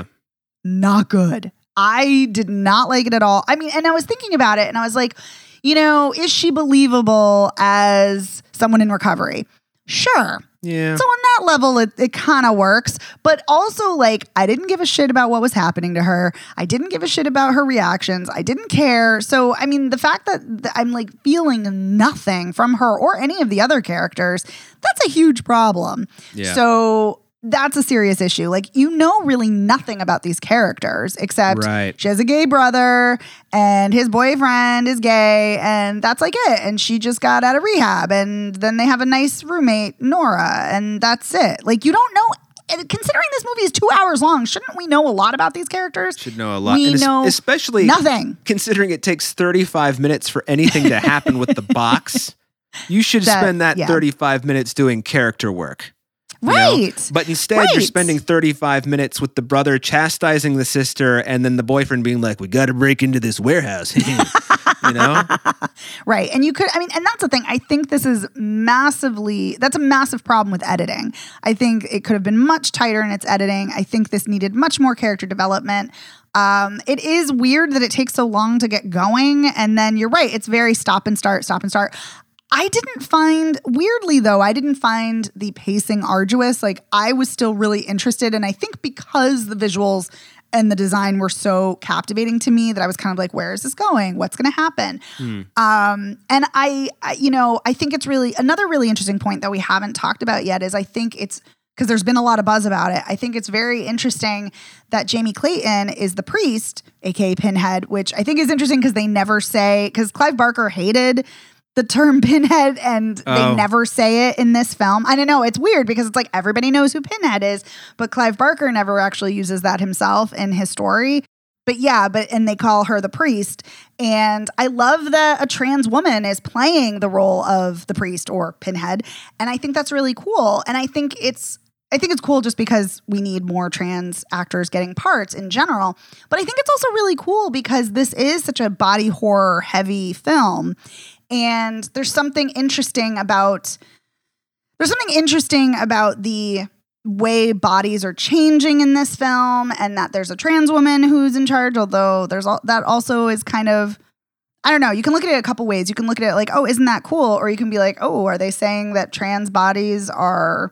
not good. I did not like it at all. I mean, and I was thinking about it and I was like, you know, is she believable as someone in recovery? Sure. Yeah. So on that level, it, it kind of works. But also, like, I didn't give a shit about what was happening to her. I didn't give a shit about her reactions. I didn't care. So, I mean, the fact that th- I'm like feeling nothing from her or any of the other characters, that's a huge problem. Yeah. So that's a serious issue. Like, you know really nothing about these characters except Right. she has a gay brother and his boyfriend is gay and that's like it. And she just got out of rehab and then they have a nice roommate, Nora, and that's it. Like, you don't know. And considering this movie is two hours long, shouldn't we know a lot about these characters? Should know a lot. We And es- know especially nothing. considering it takes thirty-five minutes for anything to happen with the box. You should That- spend that yeah. thirty-five minutes doing character work. you know? Right. But instead, you're Right. spending thirty-five minutes with the brother chastising the sister and then the boyfriend being like, we got to break into this warehouse. You know? Right. And you could, I mean, and that's the thing. I think this is massively, that's a massive problem with editing. I think it could have been much tighter in its editing. I think this needed much more character development. Um, it is weird that it takes so long to get going. And then you're right. It's very stop and start, stop and start. I didn't find, weirdly though, I didn't find the pacing arduous. Like, I was still really interested. And I think because the visuals and the design were so captivating to me that I was kind of like, where is this going? What's going to happen? Hmm. Um, and I, I, you know, I think it's really, another really interesting point that we haven't talked about yet is I think it's, because there's been a lot of buzz about it. I think it's very interesting that Jamie Clayton is the priest, aka Pinhead, which I think is interesting because they never say, because Clive Barker hated the term Pinhead and Oh. they never say it in this film. I don't know. It's weird because it's like everybody knows who Pinhead is, but Clive Barker never actually uses that himself in his story. But yeah, but and they call her the priest. And I love that a trans woman is playing the role of the priest or Pinhead. And I think that's really cool. And I think it's I think it's cool just because we need more trans actors getting parts in general. But I think it's also really cool because this is such a body horror heavy film. And there's something interesting about there's something interesting about the way bodies are changing in this film, and that there's a trans woman who's in charge. Although there's all, that also is kind of, I don't know. You can look at it a couple ways. You can look at it like, oh, isn't that cool? Or you can be like, oh, are they saying that trans bodies are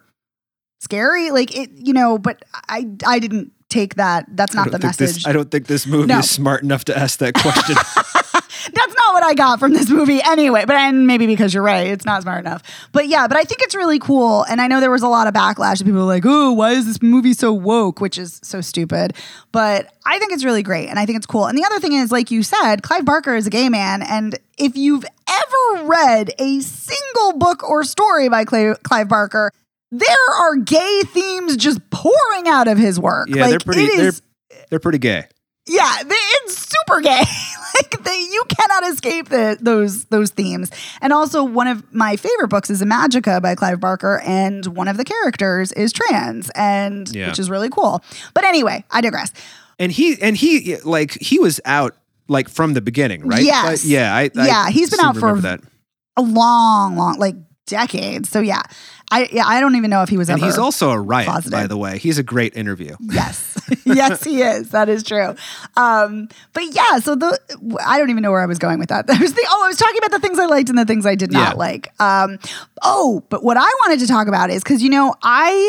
scary? Like it, you know. But I I didn't take that. That's I not don't the think message. This, I don't think this movie No. is smart enough to ask that question. That's not what I got from this movie anyway, but and maybe because you're right, it's not smart enough. But yeah, but I think it's really cool. And I know there was a lot of backlash. People were like, oh, why is this movie so woke? Which is so stupid. But I think it's really great. And I think it's cool. And the other thing is, like you said, Clive Barker is a gay man. And if you've ever read a single book or story by Cl- Clive Barker, there are gay themes just pouring out of his work. Yeah, like, they're pretty. it They're is, they're pretty gay. yeah, they, it's super gay. Like they, you cannot escape the, those those themes. And also, one of my favorite books is Imagica by Clive Barker, and one of the characters is trans, and Yeah. which is really cool. But anyway, I digress. And he and he like he was out like from the beginning, right? Yes. But yeah. I, yeah. I he's been seem out to for remember that. a long, long, like decades. So yeah, I yeah, I don't even know if he was And ever. he's also a riot, positive. by the way. He's a great interview. Yes, yes, he is. That is true. Um, but yeah, so the I don't even know where I was going with that. There's the oh, I was talking about the things I liked and the things I did not Yeah. like. Um, oh, but what I wanted to talk about is because you know I.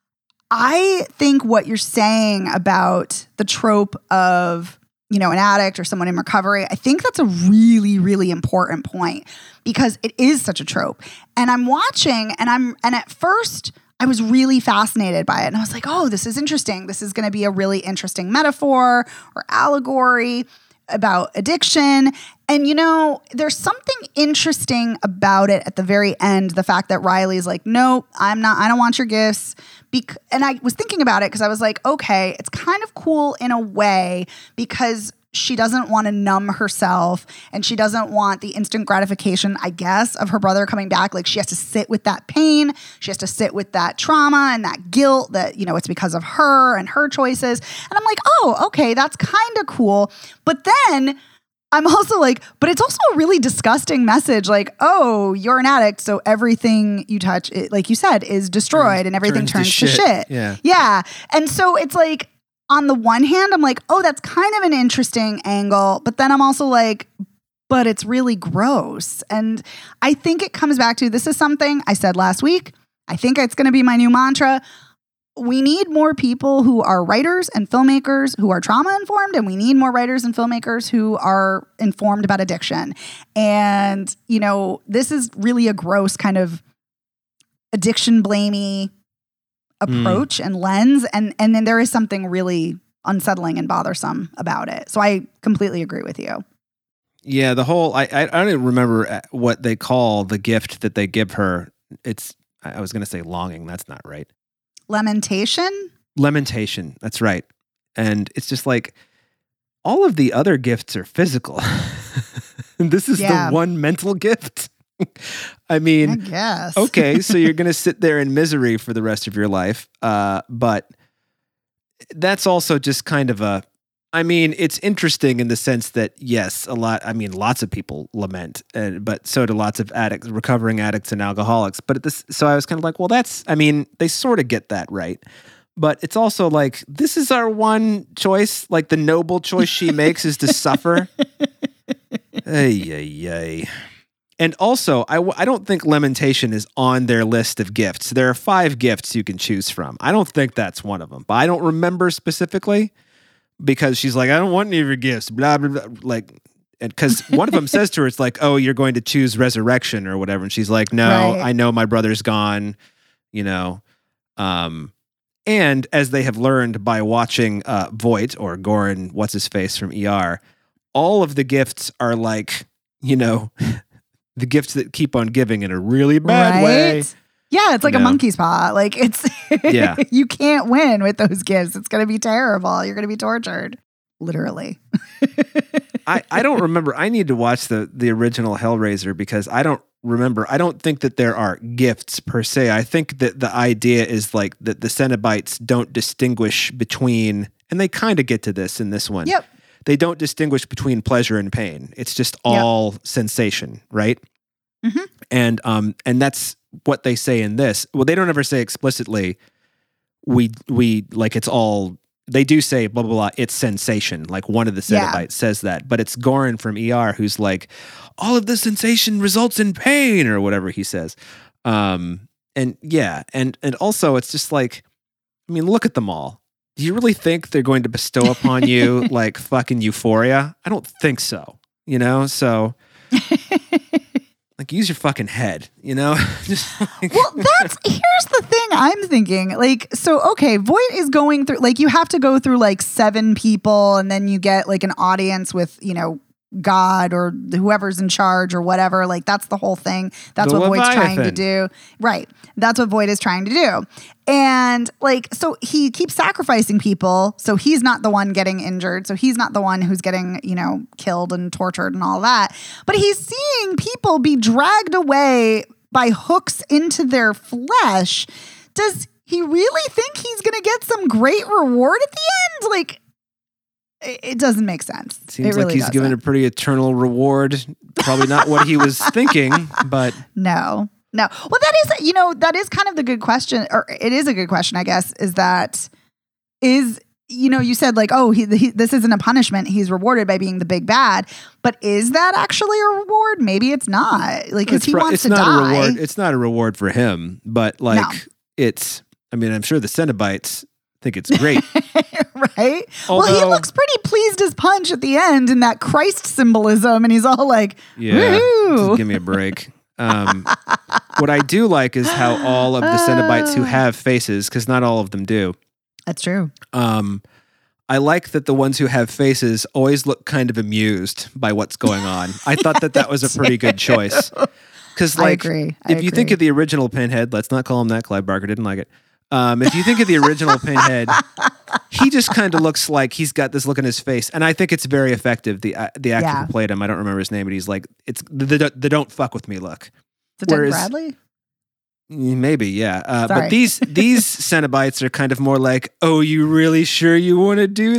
I think what you're saying about the trope of, you know, an addict or someone in recovery, I think that's a really, really important point because it is such a trope. And I'm watching and I'm, and at first I was really fascinated by it. And I was like, oh, this is interesting. This is going to be a really interesting metaphor or allegory about addiction. And, you know, there's something interesting about it at the very end. The fact that Riley's like, nope, I'm not, I don't want your gifts. Bec- and I was thinking about it because I was like, okay, it's kind of cool in a way because she doesn't want to numb herself and she doesn't want the instant gratification, I guess, of her brother coming back. Like she has to sit with that pain. She has to sit with that trauma and that guilt that, you know, it's because of her and her choices. And I'm like, oh, okay, that's kind of cool. But then I'm also like, but it's also a really disgusting message. Like, oh, you're an addict, so everything you touch, it, like you said, is destroyed Turns- and everything turns turns, to to shit. shit. Yeah. Yeah. And so it's like, on the one hand, I'm like, oh, that's kind of an interesting angle. But then I'm also like, but it's really gross. And I think it comes back to, this is something I said last week. I think it's going to be my new mantra. We need more people who are writers and filmmakers who are trauma informed, and we need more writers and filmmakers who are informed about addiction. And, you know, this is really a gross kind of addiction blamey approach mm. and lens. And, and then there is something really unsettling and bothersome about it. So I completely agree with you. Yeah. The whole, I, I don't even remember what they call the gift that they give her. It's, I was going to say longing. That's not right. Lamentation? Lamentation. That's right. And it's just like all of the other gifts are physical. And this is yeah. the one mental gift. I mean, I guess. Okay, so you're going to sit there in misery for the rest of your life. Uh, but that's also just kind of a, I mean, it's interesting in the sense that, yes, a lot, I mean, lots of people lament, uh, but so do lots of addicts, recovering addicts and alcoholics. But at this, so I was kind of like, well, that's, I mean, they sort of get that right. But it's also like, this is our one choice. Like the noble choice she makes is to suffer. Ay, ay, ay. And also, I, w- I don't think lamentation is on their list of gifts. There are five gifts you can choose from. I don't think that's one of them, but I don't remember specifically because she's like, I don't want any of your gifts, blah, blah, blah. Like, because one of them says to her, it's like, oh, you're going to choose resurrection or whatever. And she's like, no, right. I know my brother's gone, you know. Um, and as they have learned by watching uh, Voight or Goran, what's his face from E R, all of the gifts are like, you know, the gifts that keep on giving in a really bad right? way. Yeah, it's like you a know? monkey's paw. Like it's, yeah. you can't win with those gifts. It's going to be terrible. You're going to be tortured. Literally. I, I don't remember. I need to watch the, the original Hellraiser because I don't remember. I don't think that there are gifts per se. I think that the idea is like that the Cenobites don't distinguish between, and they kind of get to this in this one. Yep. They don't distinguish between pleasure and pain. It's just all yep. sensation, right? Mm-hmm. And um, and that's what they say in this. Well, they don't ever say explicitly, we, we like it's all, they do say blah, blah, blah, it's sensation. Like one of the Cenobites yeah. says that, but it's Goran from E R who's like, all of the sensation results in pain or whatever he says. Um, and yeah, and and also it's just like, I mean, look at them all. Do you really think they're going to bestow upon you like fucking euphoria? I don't think so, you know? So like use your fucking head, you know? Just like well, that's, here's the thing I'm thinking. Like, so, okay, Voight is going through, like you have to go through like seven people and then you get like an audience with, you know, God or whoever's in charge or whatever. Like that's the whole thing. That's the what Leviathan. Voight's trying to do. Right. That's what Voight is trying to do. And like, so he keeps sacrificing people. So he's not the one getting injured. So he's not the one who's getting, you know, killed and tortured and all that. But he's seeing people be dragged away by hooks into their flesh. Does he really think he's going to get some great reward at the end? Like, it, it doesn't make sense. Seems it really like he's doesn't. given a pretty eternal reward. Probably not what he was thinking, but No, no. Well, that is, you know, that is kind of the good question, or it is a good question, I guess, is that is, you know, you said like, oh, he, he, this isn't a punishment. He's rewarded by being the big bad. But is that actually a reward? Maybe it's not. Like, because it's he pro- wants it's to not die. a reward. It's not a reward for him, but like No. it's. I mean, I'm sure the Cenobites think it's great. Right? Although, well, he looks pretty pleased as punch at the end in that Christ symbolism, and he's all like, yeah, woohoo. just give me a break. Um, what I do like is how all of the Cenobites who have faces, because not all of them do. That's true. Um, I like that the ones who have faces always look kind of amused by what's going on. I thought that that was a pretty good choice. Because, I like, agree. I if you think agree. of the original Pinhead, let's not call him that. Clive Barker didn't like it. Um, if you think of the original Pinhead, he just kind of looks like he's got this look in his face, and I think it's very effective. The uh, the actor Yeah. who played him, I don't remember his name, but he's like, it's the, the, the don't fuck with me look. Is it Doug Whereas- Bradley? Maybe, yeah. Uh, Sorry. but these these Cenobites are kind of more like, oh, you really sure you want to do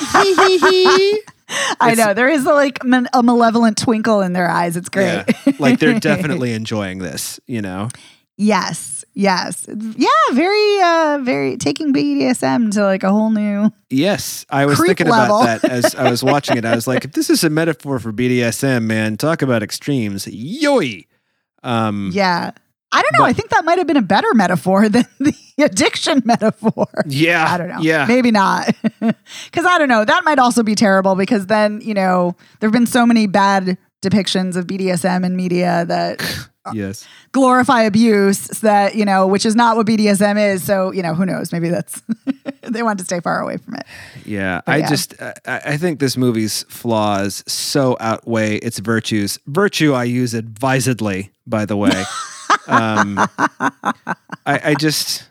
that? I It's- know. There is a, like man- a malevolent twinkle in their eyes. It's great. Yeah. Like they're definitely enjoying this, you know? Yes. Yes. Yeah. Very, uh, very taking B D S M to like a whole new. Yes. I was Creep thinking level. about that as I was watching it. I was like, if this is a metaphor for B D S M, man, talk about extremes. Yoy. Um, Yeah. I don't know. But- I think that might have been a better metaphor than the addiction metaphor. yeah. I don't know. Yeah. Maybe not. Because I don't know. That might also be terrible because then, you know, there have been so many bad depictions of B D S M in media that Yes. glorify abuse that, you know, which is not what B D S M is. So, you know, who knows? Maybe that's, they want to stay far away from it. Yeah. But I yeah. just, I, I think this movie's flaws so outweigh its virtues. Virtue I use advisedly, by the way. um, I, I just,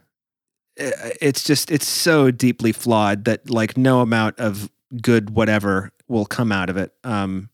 i- it's just, it's so deeply flawed that like no amount of good whatever will come out of it. Um,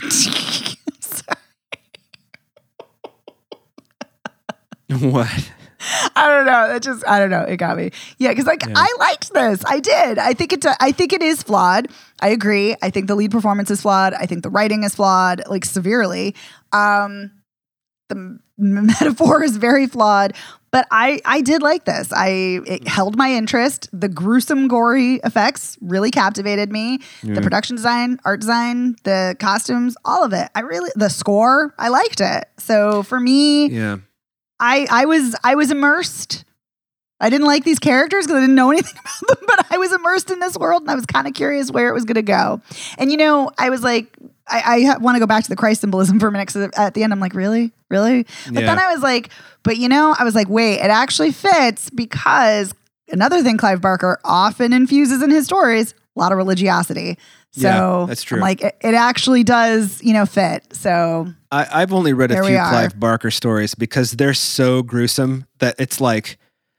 what? I don't know. That just, I don't know. It got me. Yeah. Cause like Yeah. I liked this. I did. I think it, I think it is flawed. I agree. I think the lead performance is flawed. I think the writing is flawed, like severely. Um, the m- metaphor is very flawed, but I, I did like this. I, it held my interest. The gruesome, gory effects really captivated me. The Yeah. production design, art design, the costumes, all of it. I really, the score, I liked it. So for me, Yeah. I I was I was immersed. I didn't like these characters because I didn't know anything about them, but I was immersed in this world and I was kind of curious where it was going to go. And you know, I was like, I, I want to go back to the Christ symbolism for a minute because at the end I'm like, really, really? But Yeah. then I was like, but you know, I was like, wait, it actually fits because another thing Clive Barker often infuses in his stories, a lot of religiosity. So Yeah, that's true. I'm like, it, it actually does, you know, fit. So I, I've only read a There we few are. Clive Barker stories because they're so gruesome that it's like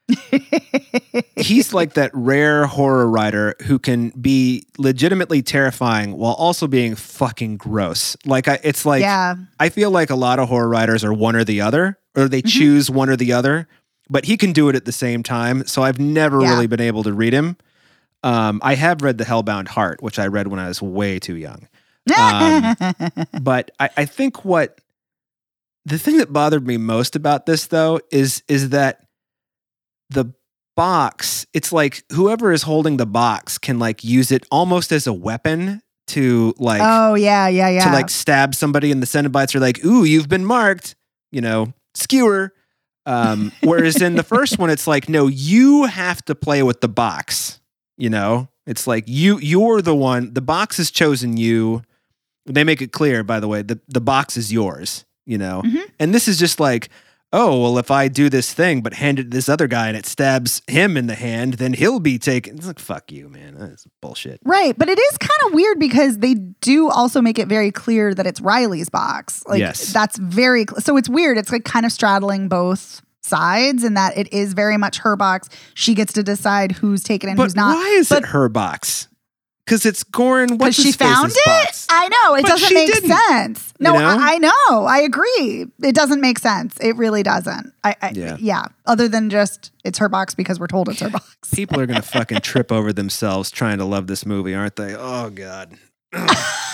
he's like that rare horror writer who can be legitimately terrifying while also being fucking gross. Like I, it's like yeah. I feel like a lot of horror writers are one or the other, or they choose one or the other, but he can do it at the same time. So I've never Yeah. really been able to read him. Um, I have read The Hellbound Heart, which I read when I was way too young. Um, But I, I think what the thing that bothered me most about this though is is that the box, it's like whoever is holding the box can like use it almost as a weapon to like oh yeah, yeah, yeah. to like stab somebody, and the Cenobites are like, ooh, you've been marked, you know, skewer. Um, whereas in the first one, it's like, no, you have to play with the box, you know? It's like you you're the one, the box has chosen you. They make it clear, by the way, the, the box is yours, you know? Mhm. And this is just like, oh, well, if I do this thing but hand it to this other guy and it stabs him in the hand, then he'll be taken. It's like, fuck you, man. That's bullshit. Right, but it is kind of weird because they do also make it very clear that it's Riley's box. Like Yes. that's very cl- so it's weird. It's like kind of straddling both sides in that it is very much her box. She gets to decide who's taken and But who's not. why is but it her box? because it's Goran. What's she his found face's it. box. I know it But doesn't she make didn't, sense. No, you know? I, I know. I agree. It doesn't make sense. It really doesn't. I, I yeah. Yeah. Other than just it's her box because we're told it's her box. People are gonna fucking trip over themselves trying to love this movie, aren't they? Oh God. I'm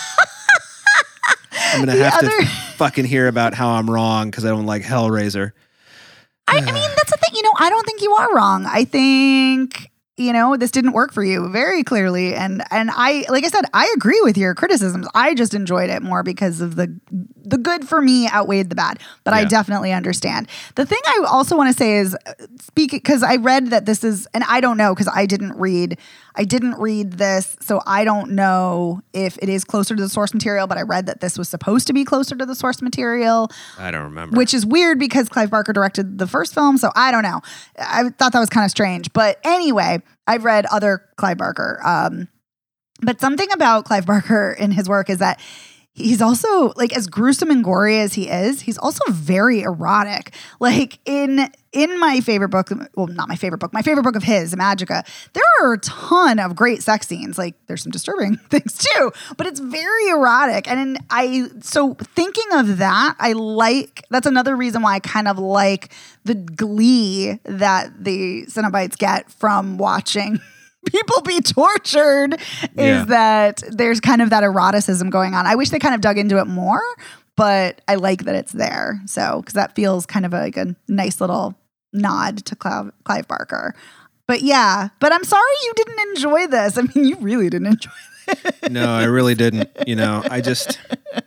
gonna The have other- to fucking hear about how I'm wrong because I don't like Hellraiser. I, I mean, that's the thing. You know, I don't think you are wrong. I think, you know, this didn't work for you very clearly. And and I, like I said, I agree with your criticisms. I just enjoyed it more because of the the good for me outweighed the bad. But I Yeah. definitely understand. The thing I also want to say is, speak because I read that this is, and I don't know because I didn't read, I didn't read this, so I don't know if it is closer to the source material. But I read that this was supposed to be closer to the source material. I don't remember. Which is weird because Clive Barker directed the first film, so I don't know. I thought that was kind of strange. But anyway, I've read other Clive Barker. Um, but something about Clive Barker in his work is that he's also, like, as gruesome and gory as he is, he's also very erotic. Like, in in my favorite book, well, not my favorite book, my favorite book of his, Magica, there are a ton of great sex scenes. Like, there's some disturbing things too, but it's very erotic. And I, so thinking of that, I like, that's another reason why I kind of like the glee that the Cenobites get from watching people be tortured, is Yeah. that there's kind of that eroticism going on. I wish they kind of dug into it more, but I like that it's there. So, because that feels kind of like a nice little nod to Clive, Clive Barker. But yeah, but I'm sorry you didn't enjoy this. I mean, you really didn't enjoy it. No, I really didn't. You know, I just,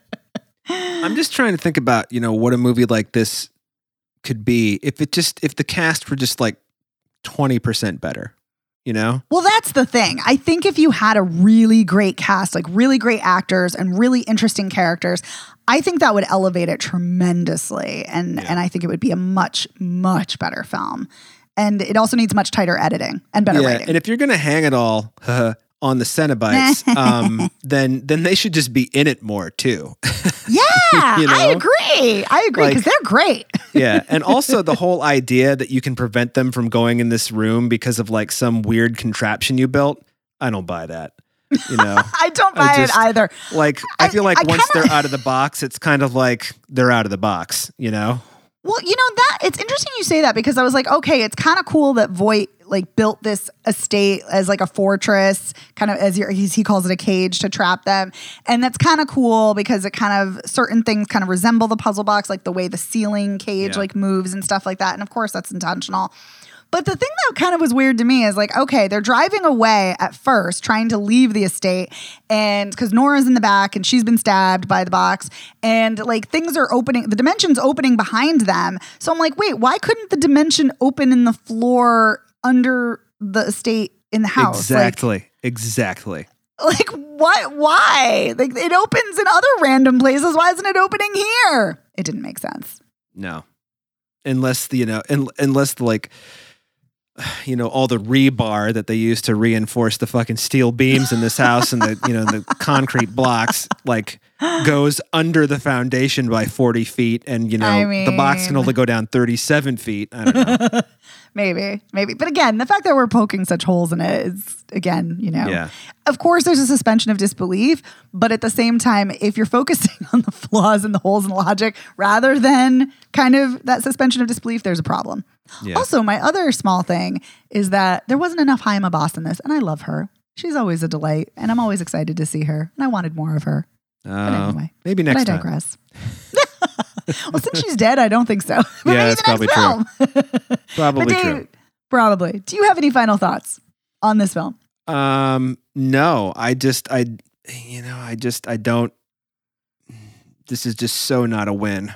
I'm just trying to think about, you know, what a movie like this could be if it just, if the cast were just like twenty percent better, you know? Well, that's the thing. I think if you had a really great cast, like really great actors and really interesting characters, I think that would elevate it tremendously. And Yeah. and I think it would be a much, much better film. And it also needs much tighter editing and better Yeah, writing. and if you're gonna hang it all on the Cenobites, um, then then they should just be in it more too. yeah, you I know? agree. I agree because Like- they're great. Yeah, and also the whole idea that you can prevent them from going in this room because of like some weird contraption you built. I don't buy that. You know, I don't I buy just- it either. like I, I- feel like I once kinda- they're out of the box, it's kind of like they're out of the box. You know? Well, you know, that it's interesting you say that because I was like, okay, it's kind of cool that Voight like built this estate as like a fortress, kind of as your, he's, he calls it a cage to trap them. And that's kind of cool because it kind of, certain things kind of resemble the puzzle box, like the way the ceiling cage Yeah. like moves and stuff like that. And of course that's intentional. But the thing that kind of was weird to me is like, okay, they're driving away at first, trying to leave the estate, and because Nora's in the back and she's been stabbed by the box, and like things are opening, the dimension's opening behind them. So I'm like, wait, why couldn't the dimension open in the floor under the estate in the house? Exactly. exactly. Like, like what? Why? Like it opens in other random places. Why isn't it opening here? It didn't make sense. No, unless the, you know, un- unless the like. You know, all the rebar that they use to reinforce the fucking steel beams in this house and the, you know, the concrete blocks like goes under the foundation by forty feet. And, you know, I the box can mean- only go down thirty-seven feet. I don't know. Maybe, maybe. But again, the fact that we're poking such holes in it is, again, you know, Yeah. of course there's a suspension of disbelief, but at the same time, if you're focusing on the flaws and the holes in the logic rather than kind of that suspension of disbelief, there's a problem. Yeah. Also, my other small thing is that there wasn't enough Haima Boss in this, and I love her. She's always a delight, and I'm always excited to see her, and I wanted more of her. Uh, anyway, maybe But I next time. digress. Well, since she's dead, I don't think so. But Yeah, maybe that's the next probably film. Probably But Dave, true. Probably. Do you have any final thoughts on this film? Um, no, I just, I, you know, I just, I don't, this is just so not a win.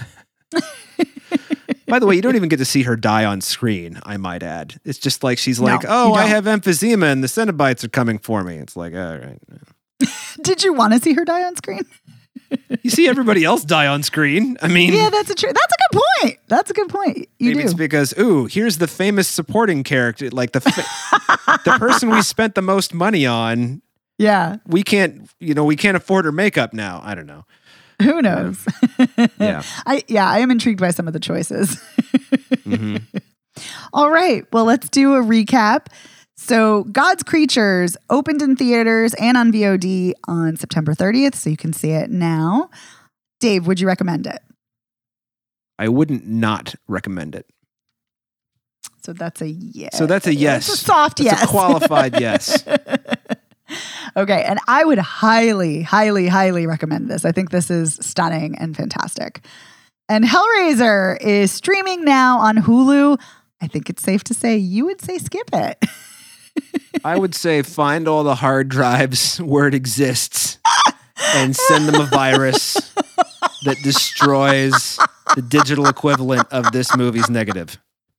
By the way, you don't even get to see her die on screen, I might add. It's just like, she's like, No, oh, you I don't. have emphysema and the Cenobites are coming for me. It's like, all right. Did you want to see her die on screen? You see everybody else die on screen. I mean, Yeah, that's a true. That's a good point. That's a good point. You maybe do. it's because, ooh, here's the famous supporting character, like the fa- the person we spent the most money on. Yeah. We can't, you know, we can't afford her makeup now. I don't know. Who knows? Yeah. I yeah, I am intrigued by some of the choices. hmm All right. Well, let's do a recap. So God's Creatures opened in theaters and on V O D on September thirtieth, so you can see it now. Dave, would you recommend it? I wouldn't not recommend it. So that's a yes. So that's a yes. It's a soft that's yes. a qualified yes. Okay, and I would highly, highly, highly recommend this. I think this is stunning and fantastic. And Hellraiser is streaming now on Hulu. I think it's safe to say you would say skip it. I would say find all the hard drives where it exists and send them a virus that destroys the digital equivalent of this movie's negative.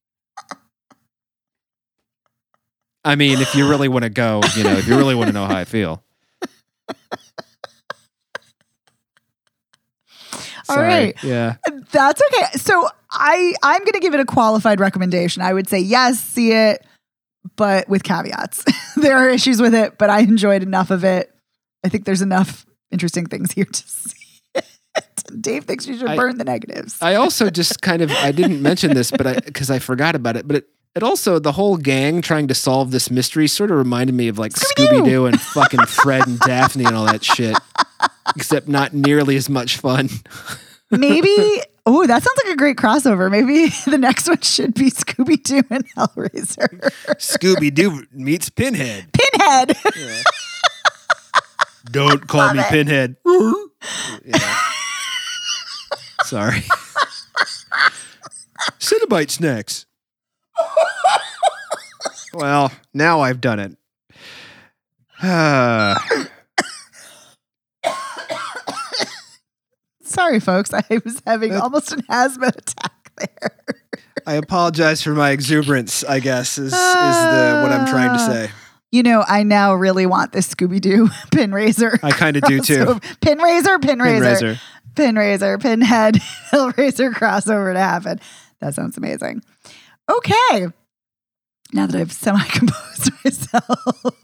I mean, if you really want to go, you know, if you really want to know how I feel. All Sorry. right. Yeah. That's okay. So I, I'm going to give it a qualified recommendation. I would say, yes, see it, but with caveats. There are issues with it, but I enjoyed enough of it. I think there's enough interesting things here to see. Dave thinks you should I, burn the negatives. I also just kind of, I didn't mention this, but I, because I forgot about it, but it, it also, the whole gang trying to solve this mystery sort of reminded me of like Scooby-Doo, Scooby-Doo and fucking Fred and Daphne and all that shit, except not nearly as much fun. Maybe, oh, that sounds like a great crossover. Maybe the next one should be Scooby-Doo and Hellraiser. Scooby-Doo meets Pinhead. Pinhead. Yeah. Don't call Love me it. Pinhead. Yeah. Sorry. Cinnabite snacks. Well, now I've done it. Sorry, folks. I was having That- almost an asthma attack there. I apologize for my exuberance, I guess, is, is the what I'm trying to say. You know, I now really want this Scooby-Doo pin raiser. I kind of do too. crossover. Pin raiser, pin Pin raiser, raiser. pin raiser, pinhead, Hellraiser crossover to happen. That sounds amazing. Okay. Now that I've semi-composed myself,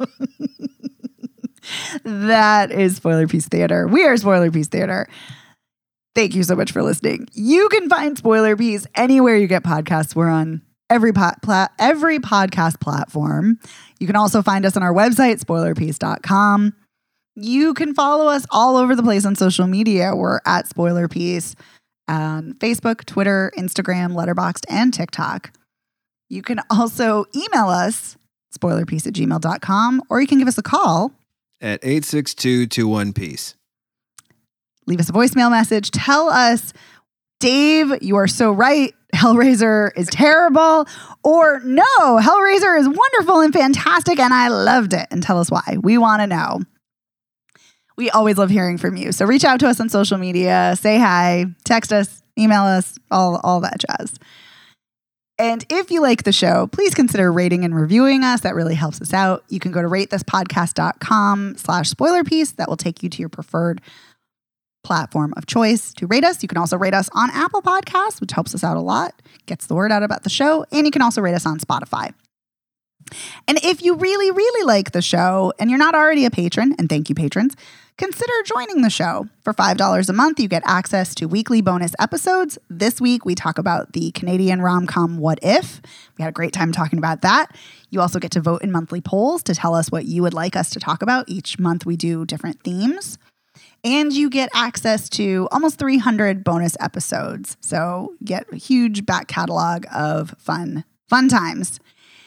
that is Spoiler Piece Theater. We are Spoiler Piece Theater. Thank you so much for listening. You can find Spoiler Piece anywhere you get podcasts. We're on every po- pla- every podcast platform. You can also find us on our website, spoiler piece dot com. You can follow us all over the place on social media. We're at Spoiler Piece on Facebook, Twitter, Instagram, Letterboxd, and TikTok. You can also email us, spoilerpiece at gmail dot com, or you can give us a call. At eight six two two one piece. Leave us a voicemail message. Tell us, Dave, you are so right. Hellraiser is terrible. Or no, Hellraiser is wonderful and fantastic and I loved it. And tell us why. We want to know. We always love hearing from you. So reach out to us on social media. Say hi. Text us. Email us. All, all that jazz. And if you like the show, please consider rating and reviewing us. That really helps us out. You can go to ratethispodcast.com slash spoilerpiece. That will take you to your preferred platform of choice to rate us. You can also rate us on Apple Podcasts, which helps us out a lot, gets the word out about the show. And you can also rate us on Spotify. And if you really, really like the show and you're not already a patron, and thank you, patrons, consider joining the show. For five dollars a month, you get access to weekly bonus episodes. This week, we talk about the Canadian rom-com What If? We had a great time talking about that. You also get to vote in monthly polls to tell us what you would like us to talk about. Each month, we do different themes. And you get access to almost three hundred bonus episodes. So you get a huge back catalog of fun, fun times.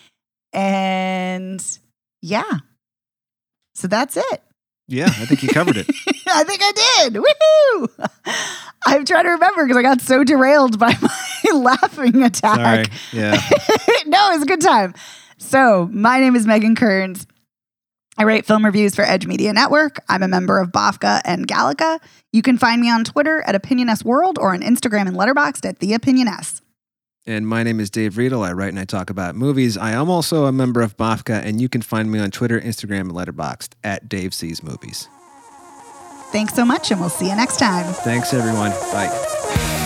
And yeah. So that's it. Yeah, I think you covered it. I think I did. Woohoo! I'm trying to remember because I got so derailed by my laughing attack. Sorry. Yeah. No, it was a good time. So my name is Megan Kearns. I write film reviews for Edge Media Network. I'm a member of B A F C A and Gallica. You can find me on Twitter at OpinionS World or on Instagram and Letterboxd at The Opinion S. And my name is Dave Riedel. I write and I talk about movies. I am also a member of B A F C A, and you can find me on Twitter, Instagram, and Letterboxd at Dave Sees Movies. Thanks so much, and we'll see you next time. Thanks, everyone. Bye.